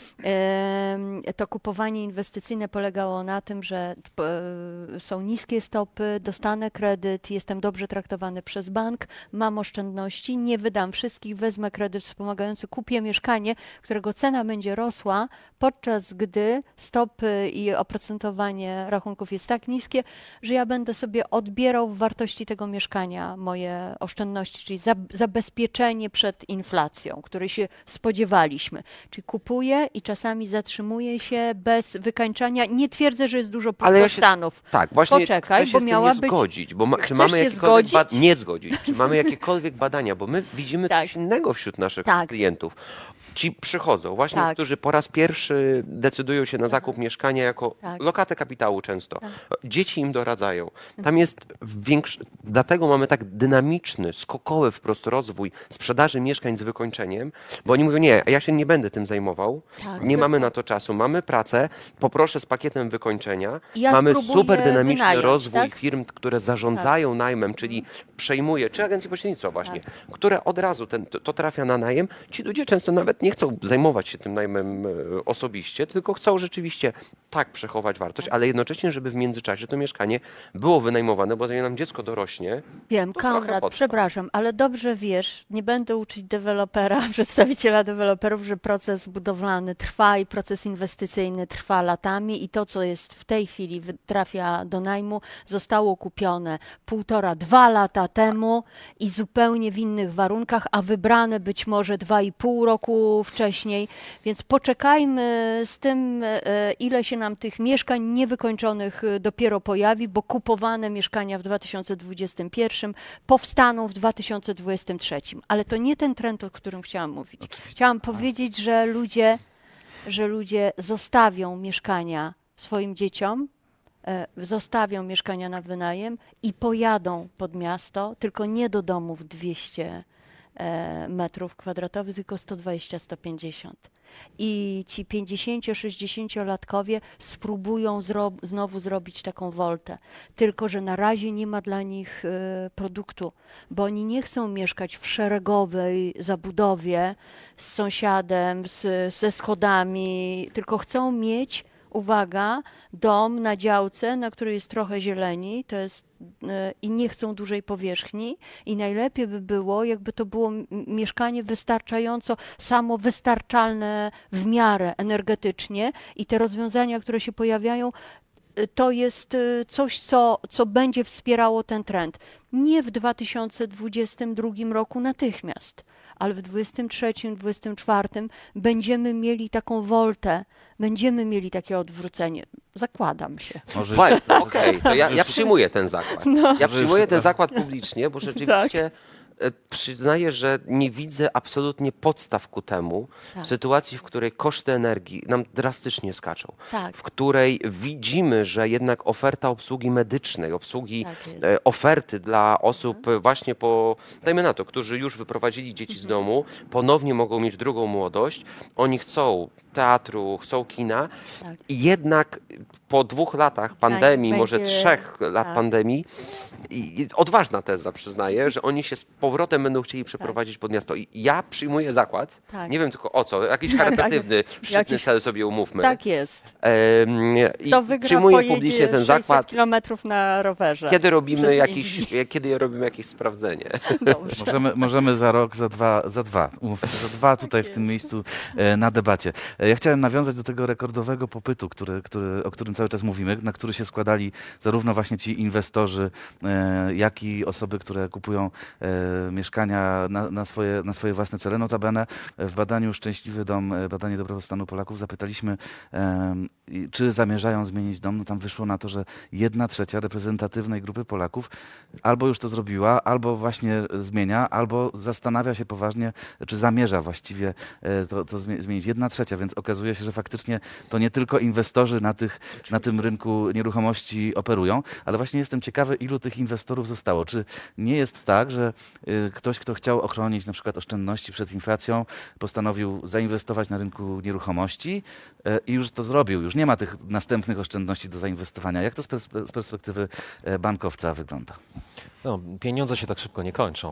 To kupowanie inwestycyjne polegało na tym, że są niskie stopy, dostanę kredyt, jestem dobrze traktowany przez bank, mam oszczędności, nie wydam wszystkich, wezmę kredyt wspomagający, kupię mieszkanie, którego cena będzie rosła, podczas gdy stopy i oprocentowanie rachunków jest tak niskie, że ja będę sobie odbierał w wartości tego mieszkania moje oszczędności, czyli zabezpieczenie przed inflacją, której się spodziewaliśmy. Czyli kupuję i czasami zatrzymuję się bez wykańczania. Nie twierdzę, że jest dużo pustostanów. Tak, właśnie Poczekaj, chcę się bo z tym miała nie być- zgodzić, bo czy Chcesz mamy się jakiekolwiek zgodzić? nie zgodzić, czy mamy jakiekolwiek badania, bo my widzimy Tak. coś innego wśród naszych Tak. klientów. Ci przychodzą, właśnie, Tak. którzy po raz pierwszy decydują się na zakup mieszkania jako Tak. lokatę kapitału często. Dzieci im doradzają. Tam jest dlatego mamy tak dynamiczny, skokowy wprost rozwój sprzedaży mieszkań z wykończeniem, bo oni mówią, nie, ja się nie będę tym zajmował, Tak. nie mamy na to czasu, mamy pracę, poproszę z pakietem wykończenia, I ja mamy spróbuję super dynamiczny wynająć, rozwój tak? firm, które zarządzają najmem, czyli przejmuje, czy agencje pośrednictwa właśnie, które od razu to trafia na najem. Ci ludzie często nawet nie chcą zajmować się tym najmem osobiście, tylko chcą rzeczywiście tak przechować wartość, ale jednocześnie, żeby w międzyczasie to mieszkanie było wynajmowane, bo zanim nam dziecko dorośnie, Wiem, to trochę Konrad, potrwa. przepraszam, ale dobrze wiesz, nie będę uczyć dewelopera, przedstawiciela deweloperów, że proces budowlany trwa i proces inwestycyjny trwa latami i to, co jest w tej chwili trafia do najmu, zostało kupione 1,5–2 lata temu i zupełnie w innych warunkach, a wybrane być może 2,5 roku wcześniej, więc poczekajmy z tym, ile się nam tych mieszkań niewykończonych dopiero pojawi, bo kupowane mieszkania w 2021 powstaną w 2023. Ale to nie ten trend, o którym chciałam mówić. Chciałam powiedzieć, że ludzie zostawią mieszkania swoim dzieciom, zostawią mieszkania na wynajem i pojadą pod miasto, tylko nie do domów 200 metrów kwadratowych, tylko 120–150. I ci 50–60-latkowie spróbują znowu zrobić taką woltę. Tylko że na razie nie ma dla nich produktu, bo oni nie chcą mieszkać w szeregowej zabudowie z sąsiadem, ze schodami, tylko chcą mieć, uwaga, dom na działce, na której jest trochę zieleni, to jest i nie chcą dużej powierzchni i najlepiej by było, jakby to było mieszkanie wystarczająco samowystarczalne w miarę energetycznie i te rozwiązania, które się pojawiają, to jest coś, co będzie wspierało ten trend. Nie w 2022 roku natychmiast, ale w 2023, 2024 będziemy mieli taką woltę, będziemy mieli takie odwrócenie. Zakładam się. Okej, to ja przyjmuję ten zakład. Ja przyjmuję ten zakład publicznie, bo rzeczywiście przyznaję, że nie widzę absolutnie podstaw ku temu w sytuacji, w której koszty energii nam drastycznie skaczą, w której widzimy, że jednak oferta obsługi medycznej, obsługi oferty dla osób właśnie dajmy na to, którzy już wyprowadzili dzieci z domu, ponownie mogą mieć drugą młodość, oni chcą teatru, chcą kina i jednak po 2 latach pandemii, może 3 lat pandemii, i odważna teza przyznaję, że oni się z powrotem będą chcieli przeprowadzić pod miasto. I ja przyjmuję zakład, nie wiem tylko o co, jakiś charytatywny, szczytny cel sobie umówmy. Tak jest. I To wygra, przyjmuję publicznie ten 600 zakład. kilometrów na rowerze. Kiedy robimy jakieś sprawdzenie? Możemy za rok, za dwa. Umówmy się, za 2 tutaj w tym miejscu na debacie. Ja chciałem nawiązać do tego rekordowego popytu, o którym cały czas mówimy, na który się składali zarówno właśnie ci inwestorzy, jak i osoby, które kupują mieszkania na swoje własne cele. Notabene w badaniu Szczęśliwy Dom, badanie dobrostanu Polaków, zapytaliśmy, czy zamierzają zmienić dom. No tam wyszło na to, że 1/3 reprezentatywnej grupy Polaków albo już to zrobiła, albo właśnie zmienia, albo zastanawia się poważnie, czy zamierza właściwie to zmienić. 1/3, więc okazuje się, że faktycznie to nie tylko inwestorzy na tym rynku nieruchomości operują, ale właśnie jestem ciekawy, ilu tych inwestorów zostało. Czy nie jest tak, że ktoś, kto chciał ochronić na przykład oszczędności przed inflacją, postanowił zainwestować na rynku nieruchomości i już to zrobił. Już nie ma tych następnych oszczędności do zainwestowania. Jak to z perspektywy bankowca wygląda? No, pieniądze się tak szybko nie kończą.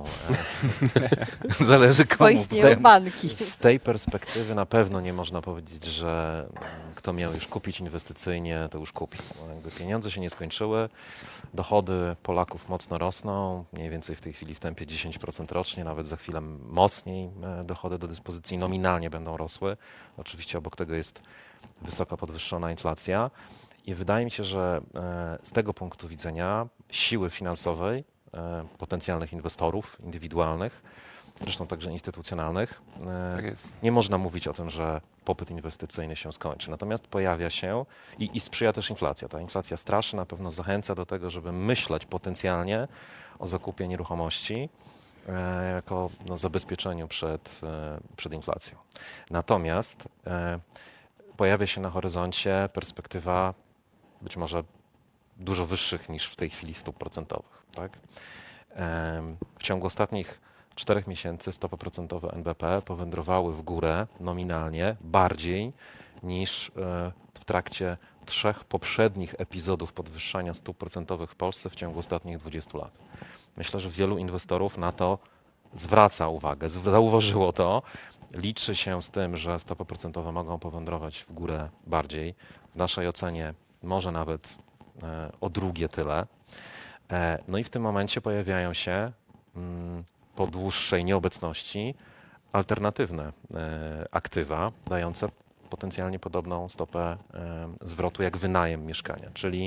Zależy komu. Istnieją banki. Z tej perspektywy na pewno nie można powiedzieć, że kto miał już kupić inwestycyjnie, to już kupił. Jakby pieniądze się nie skończyły, dochody Polaków mocno rosną, mniej więcej w tej chwili w tempie 10% rocznie, nawet za chwilę mocniej dochody do dyspozycji nominalnie będą rosły. Oczywiście obok tego jest wysoka podwyższona inflacja i wydaje mi się, że z tego punktu widzenia siły finansowej potencjalnych inwestorów indywidualnych, zresztą także instytucjonalnych, nie można mówić o tym, że popyt inwestycyjny się skończy. Natomiast pojawia się i sprzyja też inflacja. Ta inflacja straszy, na pewno zachęca do tego, żeby myśleć potencjalnie o zakupie nieruchomości jako zabezpieczeniu przed inflacją. Natomiast pojawia się na horyzoncie perspektywa być może dużo wyższych niż w tej chwili stóp procentowych. Tak? W ciągu ostatnich 4 miesięcy stopy procentowe NBP powędrowały w górę nominalnie bardziej niż w trakcie 3 poprzednich epizodów podwyższania stóp procentowych w Polsce w ciągu ostatnich 20 lat. Myślę, że wielu inwestorów na to zwraca uwagę, zauważyło to, liczy się z tym, że stopy procentowe mogą powędrować w górę bardziej. W naszej ocenie może nawet o drugie tyle. No i w tym momencie pojawiają się po dłuższej nieobecności alternatywne aktywa dające potencjalnie podobną stopę zwrotu jak wynajem mieszkania, czyli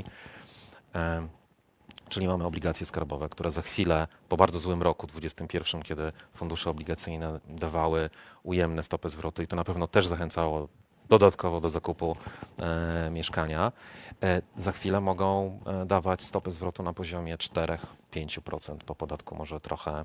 mamy obligacje skarbowe, które za chwilę, po bardzo złym roku 2021, kiedy fundusze obligacyjne dawały ujemne stopy zwrotu i to na pewno też zachęcało dodatkowo do zakupu mieszkania, za chwilę mogą dawać stopy zwrotu na poziomie 4-5%, po podatku może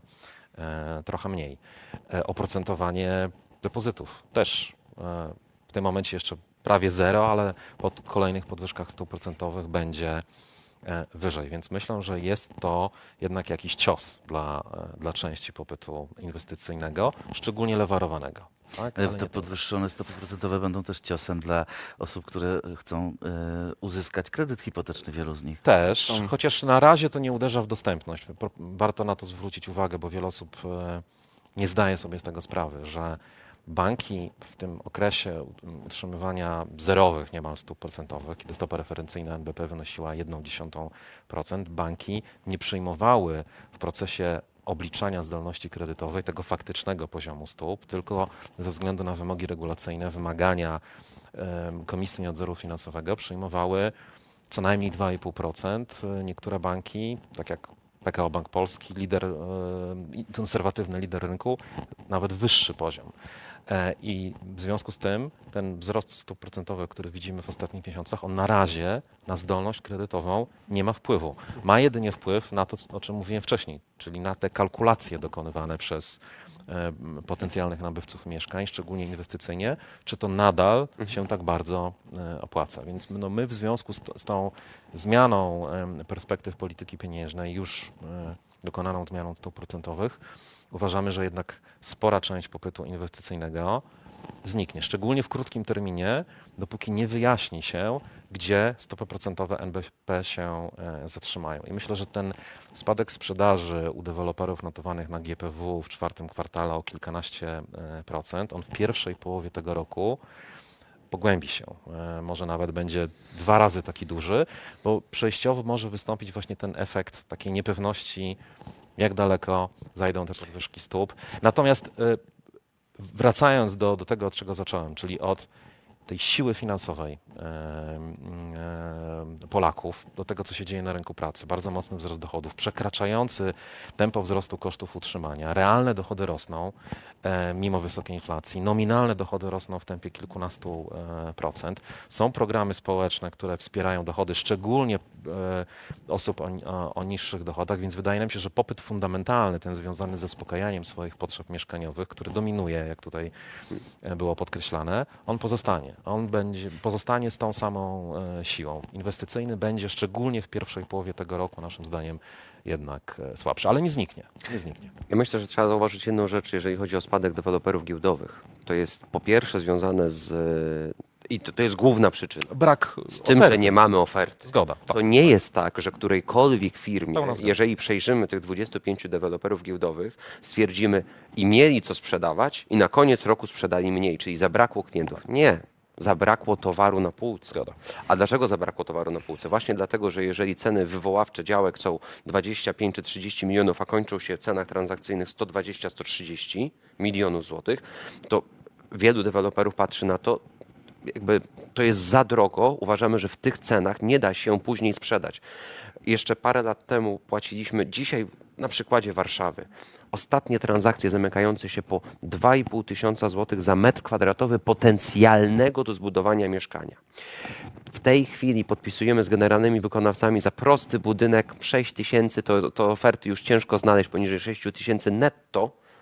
trochę mniej. Oprocentowanie depozytów też w tym momencie jeszcze prawie zero, ale po kolejnych podwyżkach stóp procentowych będzie wyżej, więc myślę, że jest to jednak jakiś cios dla części popytu inwestycyjnego, szczególnie lewarowanego. Tak? Te podwyższone stopy procentowe będą też ciosem dla osób, które chcą uzyskać kredyt hipoteczny, wielu z nich. Też, chociaż na razie to nie uderza w dostępność. Warto na to zwrócić uwagę, bo wiele osób nie zdaje sobie z tego sprawy, że banki w tym okresie utrzymywania zerowych niemal stóp procentowych, kiedy stopa referencyjna NBP wynosiła 0,1%, banki nie przyjmowały w procesie obliczania zdolności kredytowej tego faktycznego poziomu stóp, tylko ze względu na wymogi regulacyjne, wymagania Komisji Nadzoru Finansowego przyjmowały co najmniej 2,5%. Niektóre banki, tak jak PKO Bank Polski, konserwatywny lider rynku, nawet wyższy poziom. I w związku z tym ten wzrost stóp procentowych, który widzimy w ostatnich miesiącach, on na razie na zdolność kredytową nie ma wpływu. Ma jedynie wpływ na to, o czym mówiłem wcześniej, czyli na te kalkulacje dokonywane przez potencjalnych nabywców mieszkań, szczególnie inwestycyjnie, czy to nadal się tak bardzo opłaca. Więc my w związku z tą zmianą perspektyw polityki pieniężnej, już dokonaną zmianą stóp procentowych, uważamy, że jednak spora część popytu inwestycyjnego zniknie, szczególnie w krótkim terminie, dopóki nie wyjaśni się, gdzie stopy procentowe NBP się zatrzymają. I myślę, że ten spadek sprzedaży u deweloperów notowanych na GPW w 4. kwartale o kilkanaście procent, on w pierwszej połowie tego roku pogłębi się. Może nawet będzie 2 razy taki duży, bo przejściowo może wystąpić właśnie ten efekt takiej niepewności, jak daleko zajdą te podwyżki stóp. Natomiast wracając do tego, od czego zacząłem, czyli od tej siły finansowej Polaków, do tego, co się dzieje na rynku pracy. Bardzo mocny wzrost dochodów, przekraczający tempo wzrostu kosztów utrzymania. Realne dochody rosną mimo wysokiej inflacji. Nominalne dochody rosną w tempie kilkunastu procent. Są programy społeczne, które wspierają dochody, szczególnie osób o niższych dochodach, więc wydaje nam się, że popyt fundamentalny, ten związany z zaspokajaniem swoich potrzeb mieszkaniowych, który dominuje, jak tutaj było podkreślane, on pozostanie. On pozostanie z tą samą siłą. Inwestycyjny będzie szczególnie w pierwszej połowie tego roku, naszym zdaniem, jednak słabszy, ale nie zniknie. Ja myślę, że trzeba zauważyć jedną rzecz, jeżeli chodzi o spadek deweloperów giełdowych. To jest po pierwsze związane i to jest główna przyczyna. Brak z tym, oferty. że nie mamy oferty. Zgoda. Tak. To nie jest tak, że którejkolwiek firmie, Pełna zgoda. jeżeli przejrzymy tych 25 deweloperów giełdowych, stwierdzimy i mieli co sprzedawać i na koniec roku sprzedali mniej, czyli zabrakło klientów. Nie. Zabrakło towaru na półce. Zgoda. A dlaczego zabrakło towaru na półce? Właśnie dlatego, że jeżeli ceny wywoławcze działek są 25 czy 30 milionów, a kończą się w cenach transakcyjnych 120-130 milionów złotych, to wielu deweloperów patrzy na to, jakby to jest za drogo. Uważamy, że w tych cenach nie da się później sprzedać. Jeszcze parę lat temu płaciliśmy, dzisiaj na przykładzie Warszawy, ostatnie transakcje zamykające się po 2,5 tysiąca złotych za metr kwadratowy potencjalnego do zbudowania mieszkania. W tej chwili podpisujemy z generalnymi wykonawcami za prosty budynek 6 tysięcy, to oferty już ciężko znaleźć poniżej 6 tysięcy netto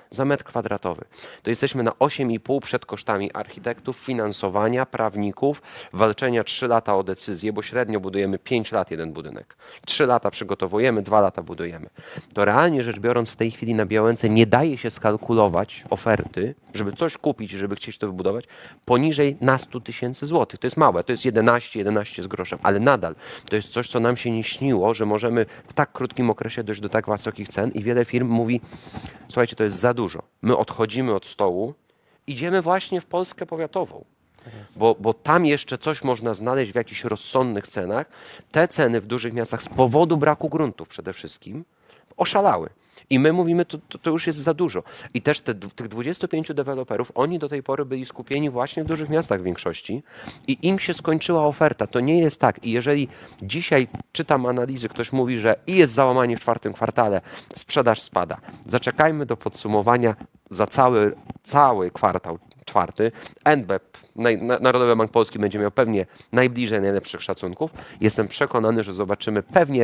za metr kwadratowy. To jesteśmy na 8,5 przed kosztami architektów, finansowania, prawników, walczenia 3 lata o decyzję, bo średnio budujemy 5 lat jeden budynek. 3 lata przygotowujemy, 2 lata budujemy. To realnie rzecz biorąc w tej chwili na Białęce nie daje się skalkulować oferty, żeby coś kupić, żeby chcieć to wybudować, poniżej na 100 000 złotych. To jest małe, to jest 11 z groszem, ale nadal to jest coś, co nam się nie śniło, że możemy w tak krótkim okresie dojść do tak wysokich cen i wiele firm mówi, słuchajcie, to jest za dużo. My odchodzimy od stołu, idziemy właśnie w Polskę powiatową. Bo tam jeszcze coś można znaleźć w jakichś rozsądnych cenach. Te ceny w dużych miastach z powodu braku gruntów przede wszystkim oszalały. I my mówimy, to już jest za dużo. I też tych 25 deweloperów, oni do tej pory byli skupieni właśnie w dużych miastach w większości i im się skończyła oferta. To nie jest tak. I jeżeli dzisiaj czytam analizy, ktoś mówi, że i jest załamanie w 4. kwartale, sprzedaż spada. Zaczekajmy do podsumowania za cały kwartał 4. NBP, Narodowy Bank Polski, będzie miał pewnie najbliżej najlepszych szacunków. Jestem przekonany, że zobaczymy pewnie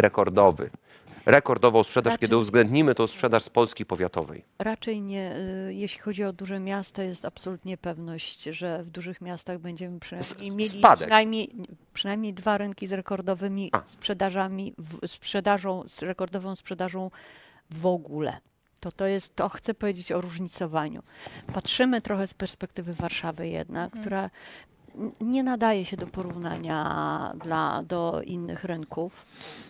rekordową sprzedaż, kiedy uwzględnimy tą sprzedaż z Polski powiatowej. Raczej nie. Jeśli chodzi o duże miasta, jest absolutnie pewność, że w dużych miastach będziemy mieli przynajmniej 2 rynki z rekordowymi sprzedażami, z rekordową sprzedażą w ogóle. To chcę powiedzieć o różnicowaniu. Patrzymy trochę z perspektywy Warszawy jednak, która nie nadaje się do porównania do innych rynków.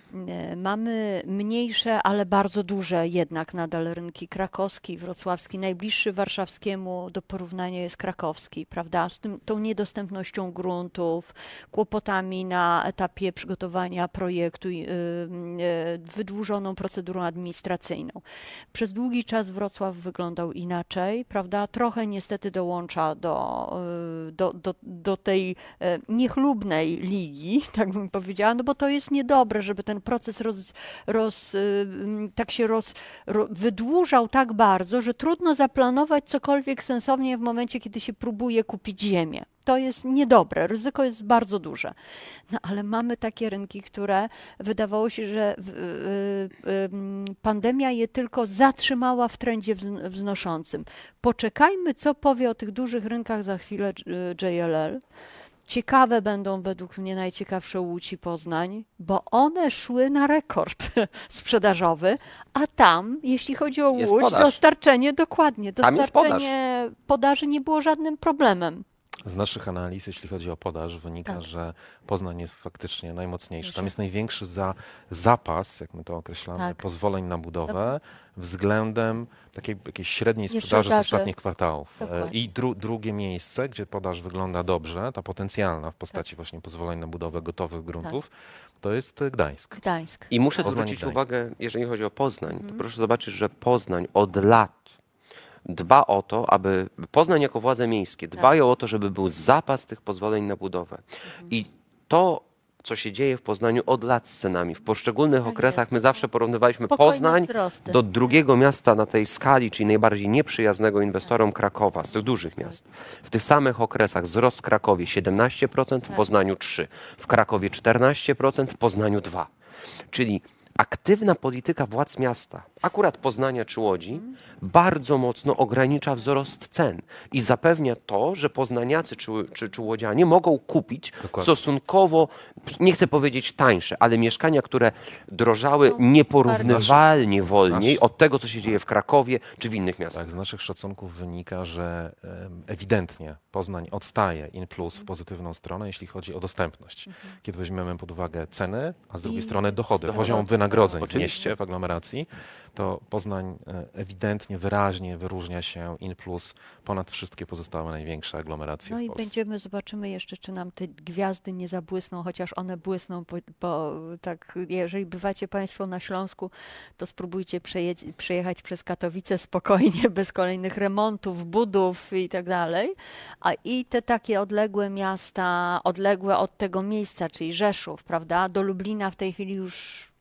Mamy mniejsze, ale bardzo duże jednak nadal rynki krakowski, wrocławski. Najbliższy warszawskiemu do porównania jest krakowski, prawda? Z tą niedostępnością gruntów, kłopotami na etapie przygotowania projektu, wydłużoną procedurą administracyjną. Przez długi czas Wrocław wyglądał inaczej, prawda? Trochę niestety dołącza do tej niechlubnej ligi, tak bym powiedziała, no bo to jest niedobre, żeby ten proces wydłużał tak bardzo, że trudno zaplanować cokolwiek sensownie w momencie, kiedy się próbuje kupić ziemię. To jest niedobre, ryzyko jest bardzo duże. No ale mamy takie rynki, które wydawało się, że pandemia je tylko zatrzymała w trendzie wznoszącym. Poczekajmy, co powie o tych dużych rynkach za chwilę JLL. Ciekawe będą według mnie najciekawsze Łódź i Poznań, bo one szły na rekord sprzedażowy, a tam, jeśli chodzi o Łódź, dostarczenie podaży nie było żadnym problemem. Z naszych analiz, jeśli chodzi o podaż, wynika, że Poznań jest faktycznie najmocniejszy. Tam jest największy zapas, jak my to określamy, pozwoleń na budowę względem takiej jakiejś średniej sprzedaży z ostatnich kwartałów. I drugie miejsce, gdzie podaż wygląda dobrze, ta potencjalna w postaci właśnie pozwoleń na budowę gotowych gruntów, to jest Gdańsk. I muszę zwrócić uwagę, jeżeli chodzi o Poznań, to proszę zobaczyć, że Poznań od lat dba o to, aby Poznań jako władze miejskie dbają o to, żeby był zapas tych pozwoleń na budowę. I to, co się dzieje w Poznaniu od lat z cenami. W poszczególnych okresach my zawsze porównywaliśmy Poznań do drugiego miasta na tej skali, czyli najbardziej nieprzyjaznego inwestorom Krakowa, z tych dużych miast. W tych samych okresach wzrost w Krakowie 17%, w Poznaniu 3%, w Krakowie 14%, w Poznaniu 2%. Czyli aktywna polityka władz miasta, akurat Poznania czy Łodzi, bardzo mocno ogranicza wzrost cen i zapewnia to, że poznaniacy czy łodzianie mogą kupić stosunkowo, nie chcę powiedzieć tańsze, ale mieszkania, które drożały nieporównywalnie wolniej od tego, co się dzieje w Krakowie czy w innych miastach. Tak, z naszych szacunków wynika, że ewidentnie Poznań odstaje in plus w pozytywną stronę, jeśli chodzi o dostępność. Kiedy weźmiemy pod uwagę ceny, a z drugiej strony dochody, poziom wynagrodzeń w mieście, w aglomeracji, to Poznań ewidentnie, wyraźnie wyróżnia się in plus ponad wszystkie pozostałe największe aglomeracje w Polsce. Zobaczymy jeszcze, czy nam te gwiazdy nie zabłysną, chociaż one błysną, tak, jeżeli bywacie Państwo na Śląsku, to spróbujcie przejechać przez Katowice spokojnie, bez kolejnych remontów, budów i tak dalej. I te takie odległe miasta, odległe od tego miejsca, czyli Rzeszów, prawda, do Lublina w tej chwili już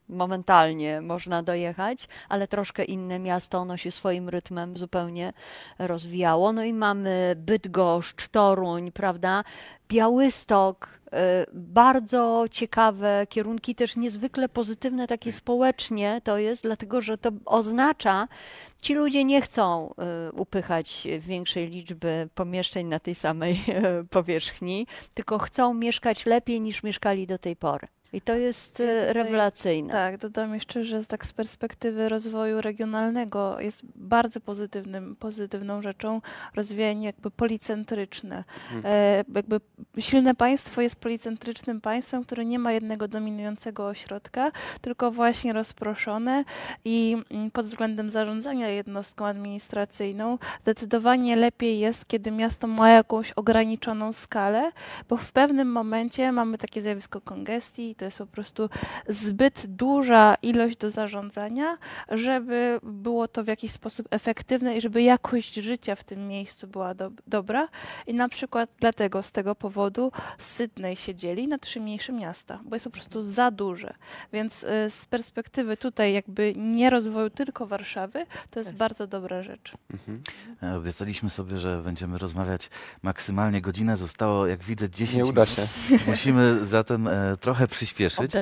momentalnie można dojechać, ale troszkę inne miasto, ono się swoim rytmem zupełnie rozwijało. No i mamy Bydgoszcz, Toruń, prawda? Białystok, bardzo ciekawe kierunki, też niezwykle pozytywne takie społecznie to jest, dlatego że to oznacza, ci ludzie nie chcą upychać większej liczby pomieszczeń na tej samej powierzchni, tylko chcą mieszkać lepiej niż mieszkali do tej pory. I to jest rewelacyjne. Tak, dodam jeszcze, że tak z perspektywy rozwoju regionalnego jest bardzo pozytywną rzeczą rozwijanie jakby policentryczne. Jakby silne państwo jest policentrycznym państwem, które nie ma jednego dominującego ośrodka, tylko właśnie rozproszone i pod względem zarządzania jednostką administracyjną zdecydowanie lepiej jest, kiedy miasto ma jakąś ograniczoną skalę, bo w pewnym momencie mamy takie zjawisko kongestii, to jest po prostu zbyt duża ilość do zarządzania, żeby było to w jakiś sposób efektywne i żeby jakość życia w tym miejscu była dobra. I na przykład dlatego, z tego powodu Sydney się dzieli na 3 mniejsze miasta, bo jest po prostu za duże. Więc z perspektywy tutaj jakby nie rozwoju tylko Warszawy, to jest bardzo dobra rzecz. Obiecaliśmy sobie, że będziemy rozmawiać maksymalnie godzinę. Zostało, jak widzę, 10 Nie uda się. Musimy zatem trochę przyspieszyć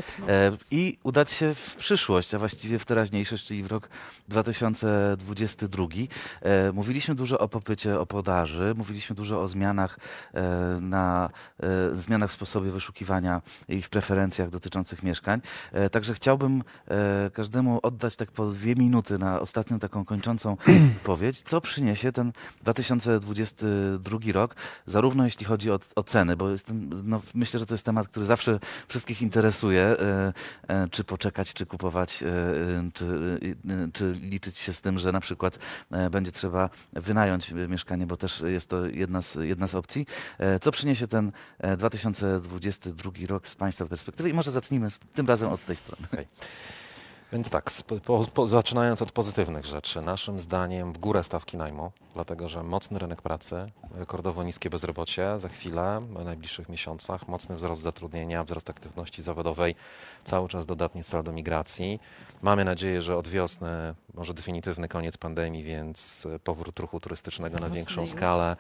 i udać się w przyszłość, a właściwie w teraźniejszość, czyli w rok 2022. Mówiliśmy dużo o popycie, o podaży, mówiliśmy dużo o zmianach zmianach w sposobie wyszukiwania i w preferencjach dotyczących mieszkań. Także chciałbym każdemu oddać tak po 2 minuty na ostatnią taką kończącą wypowiedź, co przyniesie ten 2022 rok, zarówno jeśli chodzi o ceny, bo myślę, że to jest temat, który zawsze wszystkich interesuje, czy poczekać, czy kupować, czy liczyć się z tym, że na przykład będzie trzeba wynająć mieszkanie, bo też jest to jedna z opcji. Co przyniesie ten 2022 rok z Państwa perspektywy? I może zacznijmy tym razem od tej strony. Okay. Więc tak, zaczynając od pozytywnych rzeczy, naszym zdaniem w górę stawki najmu, dlatego że mocny rynek pracy, rekordowo niskie bezrobocie, za chwilę, w najbliższych miesiącach, mocny wzrost zatrudnienia, wzrost aktywności zawodowej, cały czas dodatnie saldo migracji. Mamy nadzieję, że od wiosny może definitywny koniec pandemii, więc powrót ruchu turystycznego na większą skalę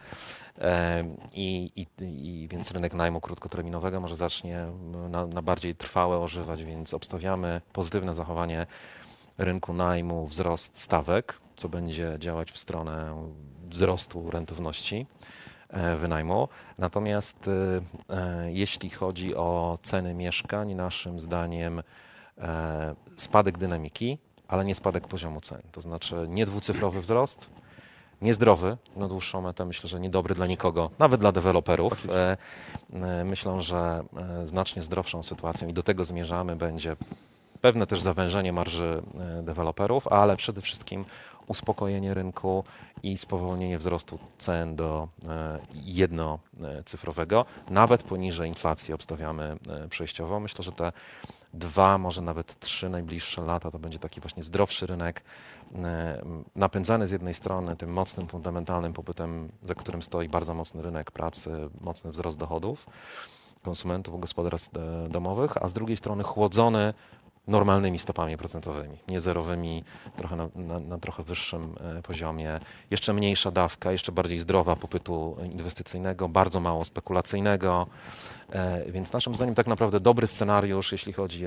i więc rynek najmu krótkoterminowego może zacznie na bardziej trwałe ożywać, więc obstawiamy pozytywne zachowanie rynku najmu, wzrost stawek, co będzie działać w stronę wzrostu rentowności wynajmu. Natomiast jeśli chodzi o ceny mieszkań, naszym zdaniem spadek dynamiki, ale nie spadek poziomu cen. To znaczy nie dwucyfrowy wzrost, niezdrowy na dłuższą metę, myślę, że niedobry dla nikogo, nawet dla deweloperów. Myślę, że znacznie zdrowszą sytuacją i do tego zmierzamy będzie pewne też zawężenie marży deweloperów, ale przede wszystkim uspokojenie rynku i spowolnienie wzrostu cen do jednocyfrowego, nawet poniżej inflacji obstawiamy przejściowo. Myślę, że te 2, może nawet 3 najbliższe lata to będzie taki właśnie zdrowszy rynek, napędzany z jednej strony tym mocnym, fundamentalnym popytem, za którym stoi bardzo mocny rynek pracy, mocny wzrost dochodów konsumentów, gospodarstw domowych, a z drugiej strony chłodzony normalnymi stopami procentowymi, nie zerowymi, trochę na trochę wyższym poziomie, jeszcze mniejsza dawka, jeszcze bardziej zdrowa popytu inwestycyjnego, bardzo mało spekulacyjnego, więc naszym zdaniem tak naprawdę dobry scenariusz, jeśli chodzi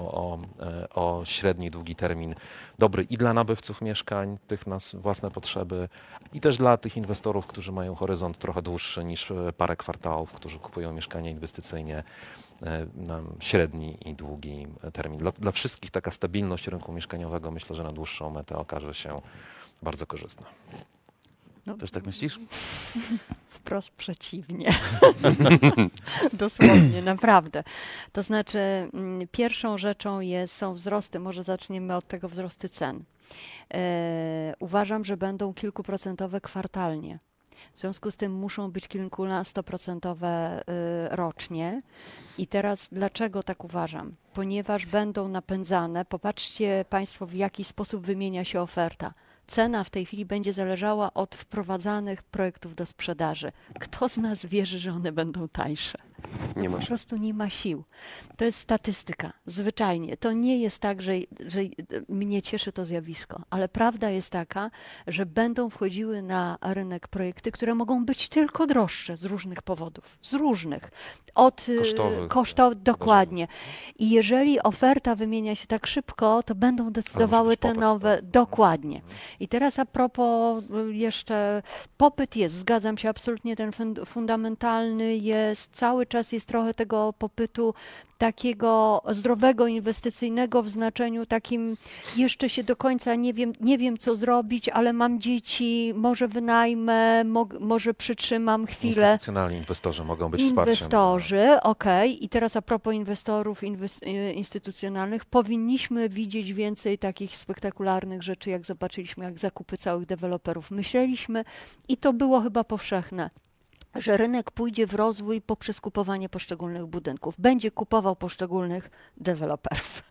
o średni i długi termin, dobry i dla nabywców mieszkań, tych na własne potrzeby i też dla tych inwestorów, którzy mają horyzont trochę dłuższy niż parę kwartałów, którzy kupują mieszkania inwestycyjnie na średni i długi termin. Dla wszystkich taka stabilność rynku mieszkaniowego myślę, że na dłuższą metę okaże się bardzo korzystna. No, też tak myślisz? Wprost przeciwnie. Dosłownie, naprawdę. To znaczy pierwszą rzeczą są wzrosty, może zaczniemy od tego wzrosty cen. Uważam, że będą kilkuprocentowe kwartalnie. W związku z tym muszą być kilkunastoprocentowe rocznie. I teraz dlaczego tak uważam? Ponieważ będą napędzane, popatrzcie Państwo, w jaki sposób wymienia się oferta. Cena w tej chwili będzie zależała od wprowadzanych projektów do sprzedaży. Kto z nas wierzy, że one będą tańsze? Nie Po masz. prostu nie ma sił. To jest statystyka, zwyczajnie. To nie jest tak, że mnie cieszy to zjawisko, ale prawda jest taka, że będą wchodziły na rynek projekty, które mogą być tylko droższe z różnych powodów. Z różnych. Od Kosztowych. dokładnie. I jeżeli oferta wymienia się tak szybko, to będą decydowały te popyt, nowe. tak. Dokładnie. I teraz a propos jeszcze, popyt jest, zgadzam się absolutnie, ten fundamentalny jest, cały czas jest trochę tego popytu takiego zdrowego, inwestycyjnego w znaczeniu takim, jeszcze się do końca nie wiem co zrobić, ale mam dzieci, może wynajmę, może przytrzymam chwilę. Instytucjonalni inwestorzy mogą być wsparciem. Inwestorzy, okej. I teraz a propos inwestorów instytucjonalnych, powinniśmy widzieć więcej takich spektakularnych rzeczy, jak zobaczyliśmy, jak zakupy całych deweloperów. Myśleliśmy, i to było chyba powszechne, że rynek pójdzie w rozwój poprzez kupowanie poszczególnych budynków. Będzie kupował poszczególnych deweloperów.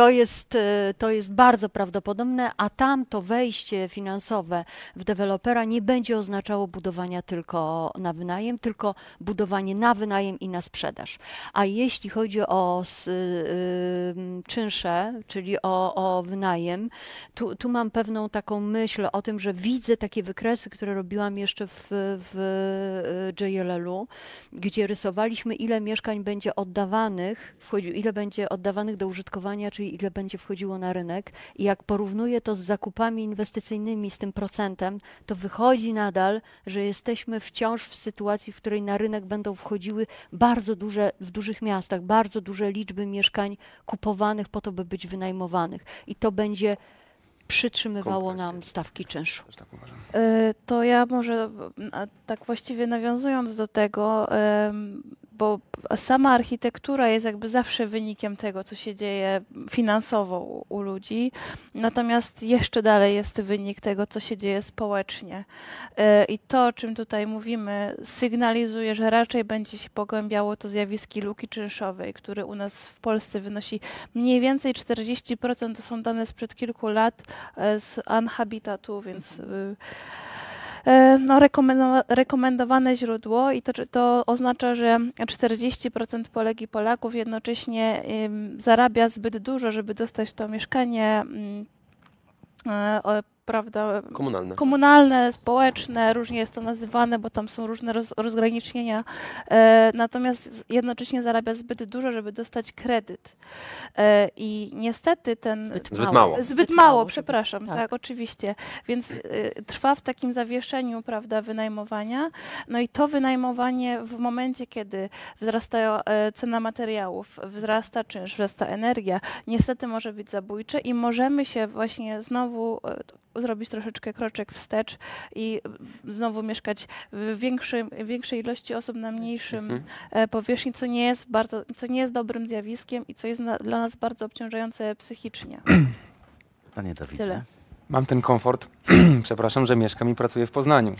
To jest bardzo prawdopodobne, a tam to wejście finansowe w dewelopera nie będzie oznaczało budowania tylko na wynajem, tylko budowanie na wynajem i na sprzedaż. A jeśli chodzi o czynsze, czyli o wynajem, tu mam pewną taką myśl o tym, że widzę takie wykresy, które robiłam jeszcze w JLL-u, gdzie rysowaliśmy, ile mieszkań będzie oddawanych, ile będzie oddawanych do użytkowania, czyli ile będzie wchodziło na rynek. I jak porównuję to z zakupami inwestycyjnymi, z tym procentem, to wychodzi nadal, że jesteśmy wciąż w sytuacji, w której na rynek będą wchodziły w dużych miastach, bardzo duże liczby mieszkań kupowanych po to, by być wynajmowanych. I to będzie przytrzymywało nam stawki czynszu. Też tak uważam. To ja może tak właściwie nawiązując do tego, bo sama architektura jest jakby zawsze wynikiem tego, co się dzieje finansowo u ludzi, natomiast jeszcze dalej jest wynik tego, co się dzieje społecznie. I to, o czym tutaj mówimy, sygnalizuje, że raczej będzie się pogłębiało to zjawisko luki czynszowej, które u nas w Polsce wynosi mniej więcej 40%, to są dane sprzed kilku lat z Unhabitatu, więc no, rekomendowane źródło i to oznacza, że 40% Polek i Polaków jednocześnie zarabia zbyt dużo, żeby dostać to mieszkanie, prawda, komunalne, społeczne, różnie jest to nazywane, bo tam są różne rozgranicznienia, natomiast jednocześnie zarabia zbyt dużo, żeby dostać kredyt. I niestety Zbyt mało, przepraszam, tak, oczywiście. Więc trwa w takim zawieszeniu, prawda, wynajmowania. No i to wynajmowanie w momencie, kiedy wzrasta cena materiałów, wzrasta czynsz, wzrasta energia, niestety może być zabójcze i możemy się właśnie znowu zrobić troszeczkę kroczek wstecz i znowu mieszkać w większej ilości osób na mniejszym powierzchni, co nie jest dobrym zjawiskiem i co jest dla nas bardzo obciążające psychicznie. Panie Dawidzie. Tyle. Mam ten komfort, przepraszam, że mieszkam i pracuję w Poznaniu.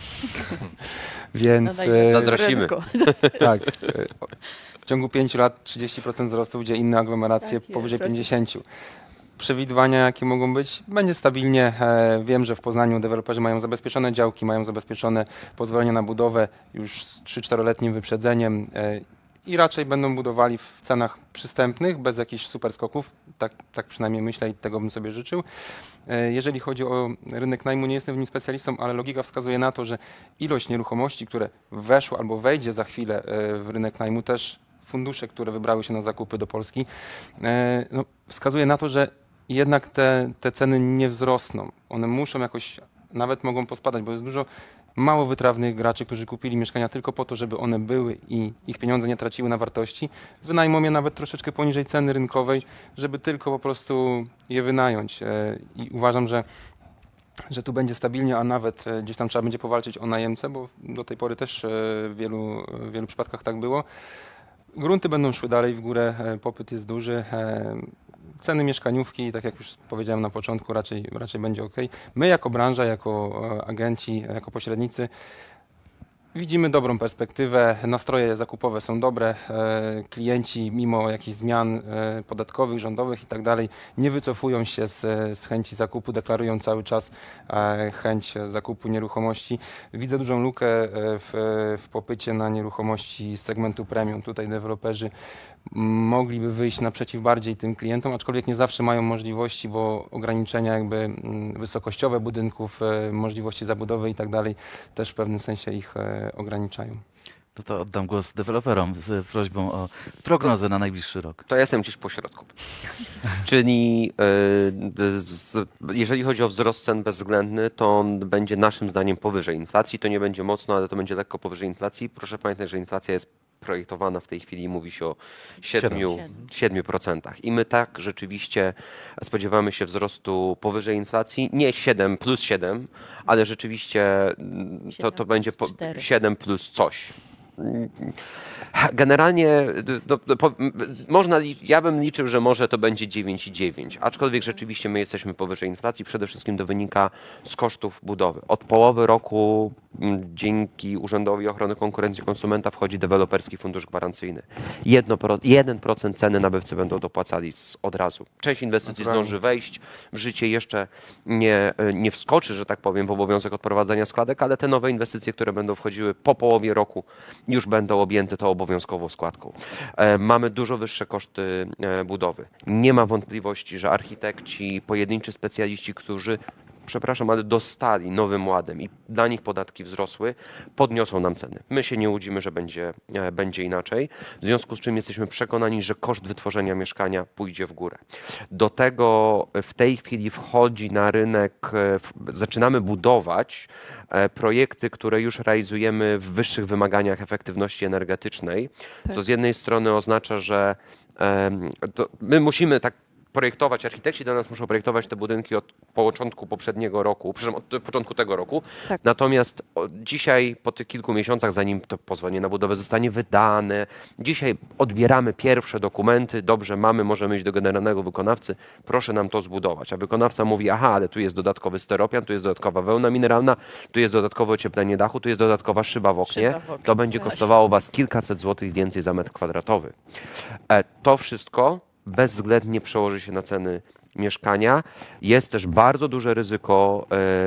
Więc zazdrościmy. Tak. W ciągu 5 lat 30% wzrostu, gdzie inne aglomeracje powyżej 50%. Przewidywania, jakie mogą być, będzie stabilnie. Wiem, że w Poznaniu deweloperzy mają zabezpieczone działki, mają zabezpieczone pozwolenia na budowę już z 3-4-letnim wyprzedzeniem i raczej będą budowali w cenach przystępnych, bez jakichś super skoków. Tak przynajmniej myślę i tego bym sobie życzył. Jeżeli chodzi o rynek najmu, nie jestem w nim specjalistą, ale logika wskazuje na to, że ilość nieruchomości, które weszło albo wejdzie za chwilę w rynek najmu, też fundusze, które wybrały się na zakupy do Polski, no, wskazuje na to, że jednak te ceny nie wzrosną. One muszą jakoś, nawet mogą pospadać, bo jest dużo mało wytrawnych graczy, którzy kupili mieszkania tylko po to, żeby one były i ich pieniądze nie traciły na wartości. Wynajmą je nawet troszeczkę poniżej ceny rynkowej, żeby tylko po prostu je wynająć. I uważam, że tu będzie stabilnie, a nawet gdzieś tam trzeba będzie powalczyć o najemcę, bo do tej pory też w wielu przypadkach tak było. Grunty będą szły dalej w górę, popyt jest duży. Ceny mieszkaniówki, tak jak już powiedziałem na początku, raczej będzie ok. My jako branża, jako agenci, jako pośrednicy Widzimy dobrą perspektywę, nastroje zakupowe są dobre, klienci mimo jakichś zmian podatkowych, rządowych i tak dalej nie wycofują się z chęci zakupu, deklarują cały czas chęć zakupu nieruchomości. Widzę dużą lukę w popycie na nieruchomości z segmentu premium. Tutaj deweloperzy mogliby wyjść naprzeciw bardziej tym klientom, aczkolwiek nie zawsze mają możliwości, bo ograniczenia jakby wysokościowe budynków, możliwości zabudowy i tak dalej też w pewnym sensie ich ograniczają. To oddam głos deweloperom z prośbą o prognozę na najbliższy rok. To ja jestem gdzieś po środku. Czyli jeżeli chodzi o wzrost cen bezwzględny, to on będzie naszym zdaniem powyżej inflacji. To nie będzie mocno, ale to będzie lekko powyżej inflacji. Proszę pamiętać, że inflacja jest projektowana w tej chwili, mówi się o 7%. I my tak rzeczywiście spodziewamy się wzrostu powyżej inflacji. Nie 7 plus 7, ale rzeczywiście to będzie 7 plus coś. Generalnie ja bym liczył, że może to będzie 9,9, aczkolwiek rzeczywiście my jesteśmy powyżej inflacji. Przede wszystkim to wynika z kosztów budowy. Od połowy roku dzięki Urzędowi Ochrony Konkurencji i Konsumenta wchodzi deweloperski fundusz gwarancyjny. 1% ceny nabywcy będą dopłacali od razu. Część inwestycji zdąży wejść w życie, jeszcze nie wskoczy, że tak powiem, w obowiązek odprowadzania składek, ale te nowe inwestycje, które będą wchodziły po połowie roku, już będą objęte tą obowiązkową składką. Mamy dużo wyższe koszty budowy. Nie ma wątpliwości, że architekci, pojedynczy specjaliści, którzy ale dostali Nowym Ładem i dla nich podatki wzrosły, podniosą nam ceny. My się nie łudzimy, że będzie inaczej, w związku z czym jesteśmy przekonani, że koszt wytworzenia mieszkania pójdzie w górę. Do tego w tej chwili wchodzi na rynek, zaczynamy budować projekty, które już realizujemy w wyższych wymaganiach efektywności energetycznej, co z jednej strony oznacza, że my musimy tak projektować, architekci dla nas muszą projektować te budynki od początku poprzedniego roku, od początku tego roku. Tak. Natomiast dzisiaj, po tych kilku miesiącach, zanim to pozwolenie na budowę zostanie wydane, dzisiaj odbieramy pierwsze dokumenty, dobrze mamy, możemy iść do generalnego wykonawcy, proszę nam to zbudować. A wykonawca mówi, aha, ale tu jest dodatkowy steropian, tu jest dodatkowa wełna mineralna, tu jest dodatkowe ocieplenie dachu, tu jest dodatkowa szyba w oknie. To będzie kosztowało was kilkaset złotych więcej za metr kwadratowy. To wszystko bezwzględnie przełoży się na ceny mieszkania. Jest też bardzo duże ryzyko,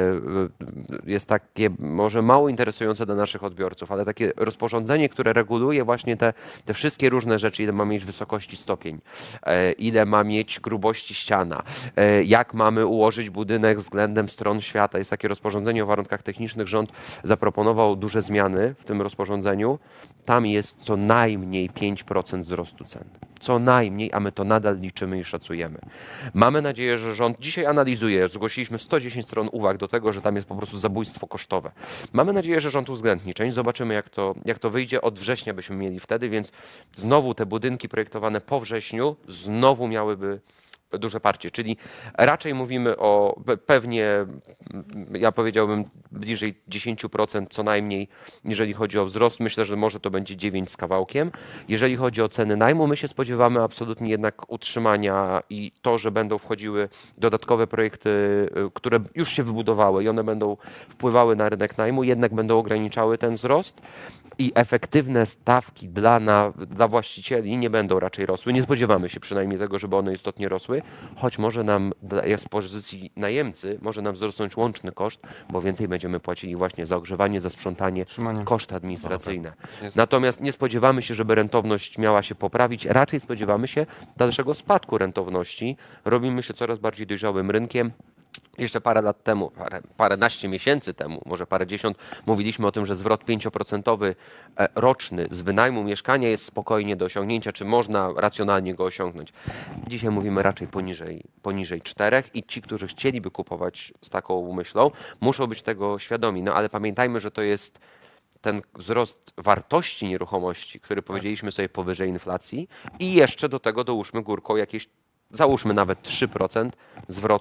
jest takie może mało interesujące dla naszych odbiorców, ale takie rozporządzenie, które reguluje właśnie te wszystkie różne rzeczy, ile ma mieć wysokości stopień, ile ma mieć grubości ściana, jak mamy ułożyć budynek względem stron świata. Jest takie rozporządzenie o warunkach technicznych. Rząd zaproponował duże zmiany w tym rozporządzeniu. Tam jest co najmniej 5% wzrostu cen. Co najmniej, a my to nadal liczymy i szacujemy. Mamy nadzieję, że rząd dzisiaj analizuje, zgłosiliśmy 110 stron uwag do tego, że tam jest po prostu zabójstwo kosztowe. Mamy nadzieję, że rząd uwzględni część, zobaczymy jak to wyjdzie. Od września byśmy mieli wtedy, więc znowu te budynki projektowane po wrześniu znowu miałyby duże parcie, czyli raczej mówimy o pewnie, ja powiedziałbym, bliżej 10% co najmniej, jeżeli chodzi o wzrost. Myślę, że może to będzie 9 z kawałkiem. Jeżeli chodzi o ceny najmu, my się spodziewamy absolutnie jednak utrzymania i to, że będą wchodziły dodatkowe projekty, które już się wybudowały i one będą wpływały na rynek najmu, jednak będą ograniczały ten wzrost i efektywne stawki dla właścicieli nie będą raczej rosły. Nie spodziewamy się przynajmniej tego, żeby one istotnie rosły, choć może nam, z pozycji najemcy, może nam wzrosnąć łączny koszt, bo więcej będziemy płacili właśnie za ogrzewanie, za sprzątanie, koszty administracyjne. Natomiast nie spodziewamy się, żeby rentowność miała się poprawić. Raczej spodziewamy się dalszego spadku rentowności. Robimy się coraz bardziej dojrzałym rynkiem. Jeszcze parę lat temu, paręnaście miesięcy temu, może parędziesiąt, mówiliśmy o tym, że zwrot 5% roczny z wynajmu mieszkania jest spokojnie do osiągnięcia, czy można racjonalnie go osiągnąć. Dzisiaj mówimy raczej poniżej 4 i ci, którzy chcieliby kupować z taką myślą, muszą być tego świadomi. No ale pamiętajmy, że to jest ten wzrost wartości nieruchomości, który powiedzieliśmy sobie powyżej inflacji i jeszcze do tego dołóżmy górką jakieś, załóżmy nawet 3% zwrotu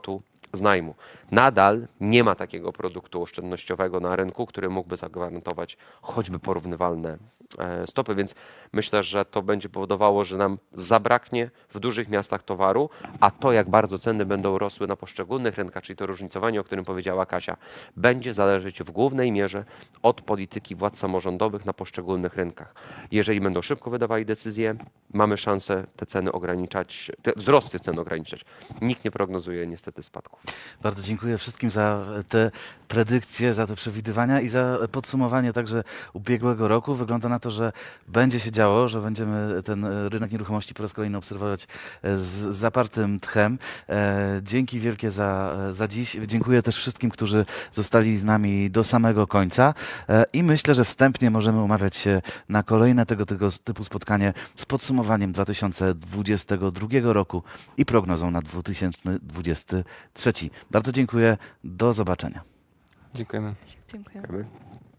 z najmu. Nadal nie ma takiego produktu oszczędnościowego na rynku, który mógłby zagwarantować choćby porównywalne stopy, więc myślę, że to będzie powodowało, że nam zabraknie w dużych miastach towaru, a to, jak bardzo ceny będą rosły na poszczególnych rynkach, czyli to różnicowanie, o którym powiedziała Kasia, będzie zależeć w głównej mierze od polityki władz samorządowych na poszczególnych rynkach. Jeżeli będą szybko wydawali decyzje, mamy szansę te ceny ograniczać, te wzrosty cen ograniczać. Nikt nie prognozuje niestety spadków. Bardzo dziękuję wszystkim za te predykcje, za te przewidywania i za podsumowanie także ubiegłego roku. Wygląda na to, że będzie się działo, że będziemy ten rynek nieruchomości po raz kolejny obserwować z zapartym tchem. Dzięki wielkie za dziś. Dziękuję też wszystkim, którzy zostali z nami do samego końca i myślę, że wstępnie możemy umawiać się na kolejne tego typu spotkanie z podsumowaniem 2022 roku i prognozą na 2023. Bardzo dziękuję. Do zobaczenia. Dziękujemy. Dziękuję. Dziękujemy.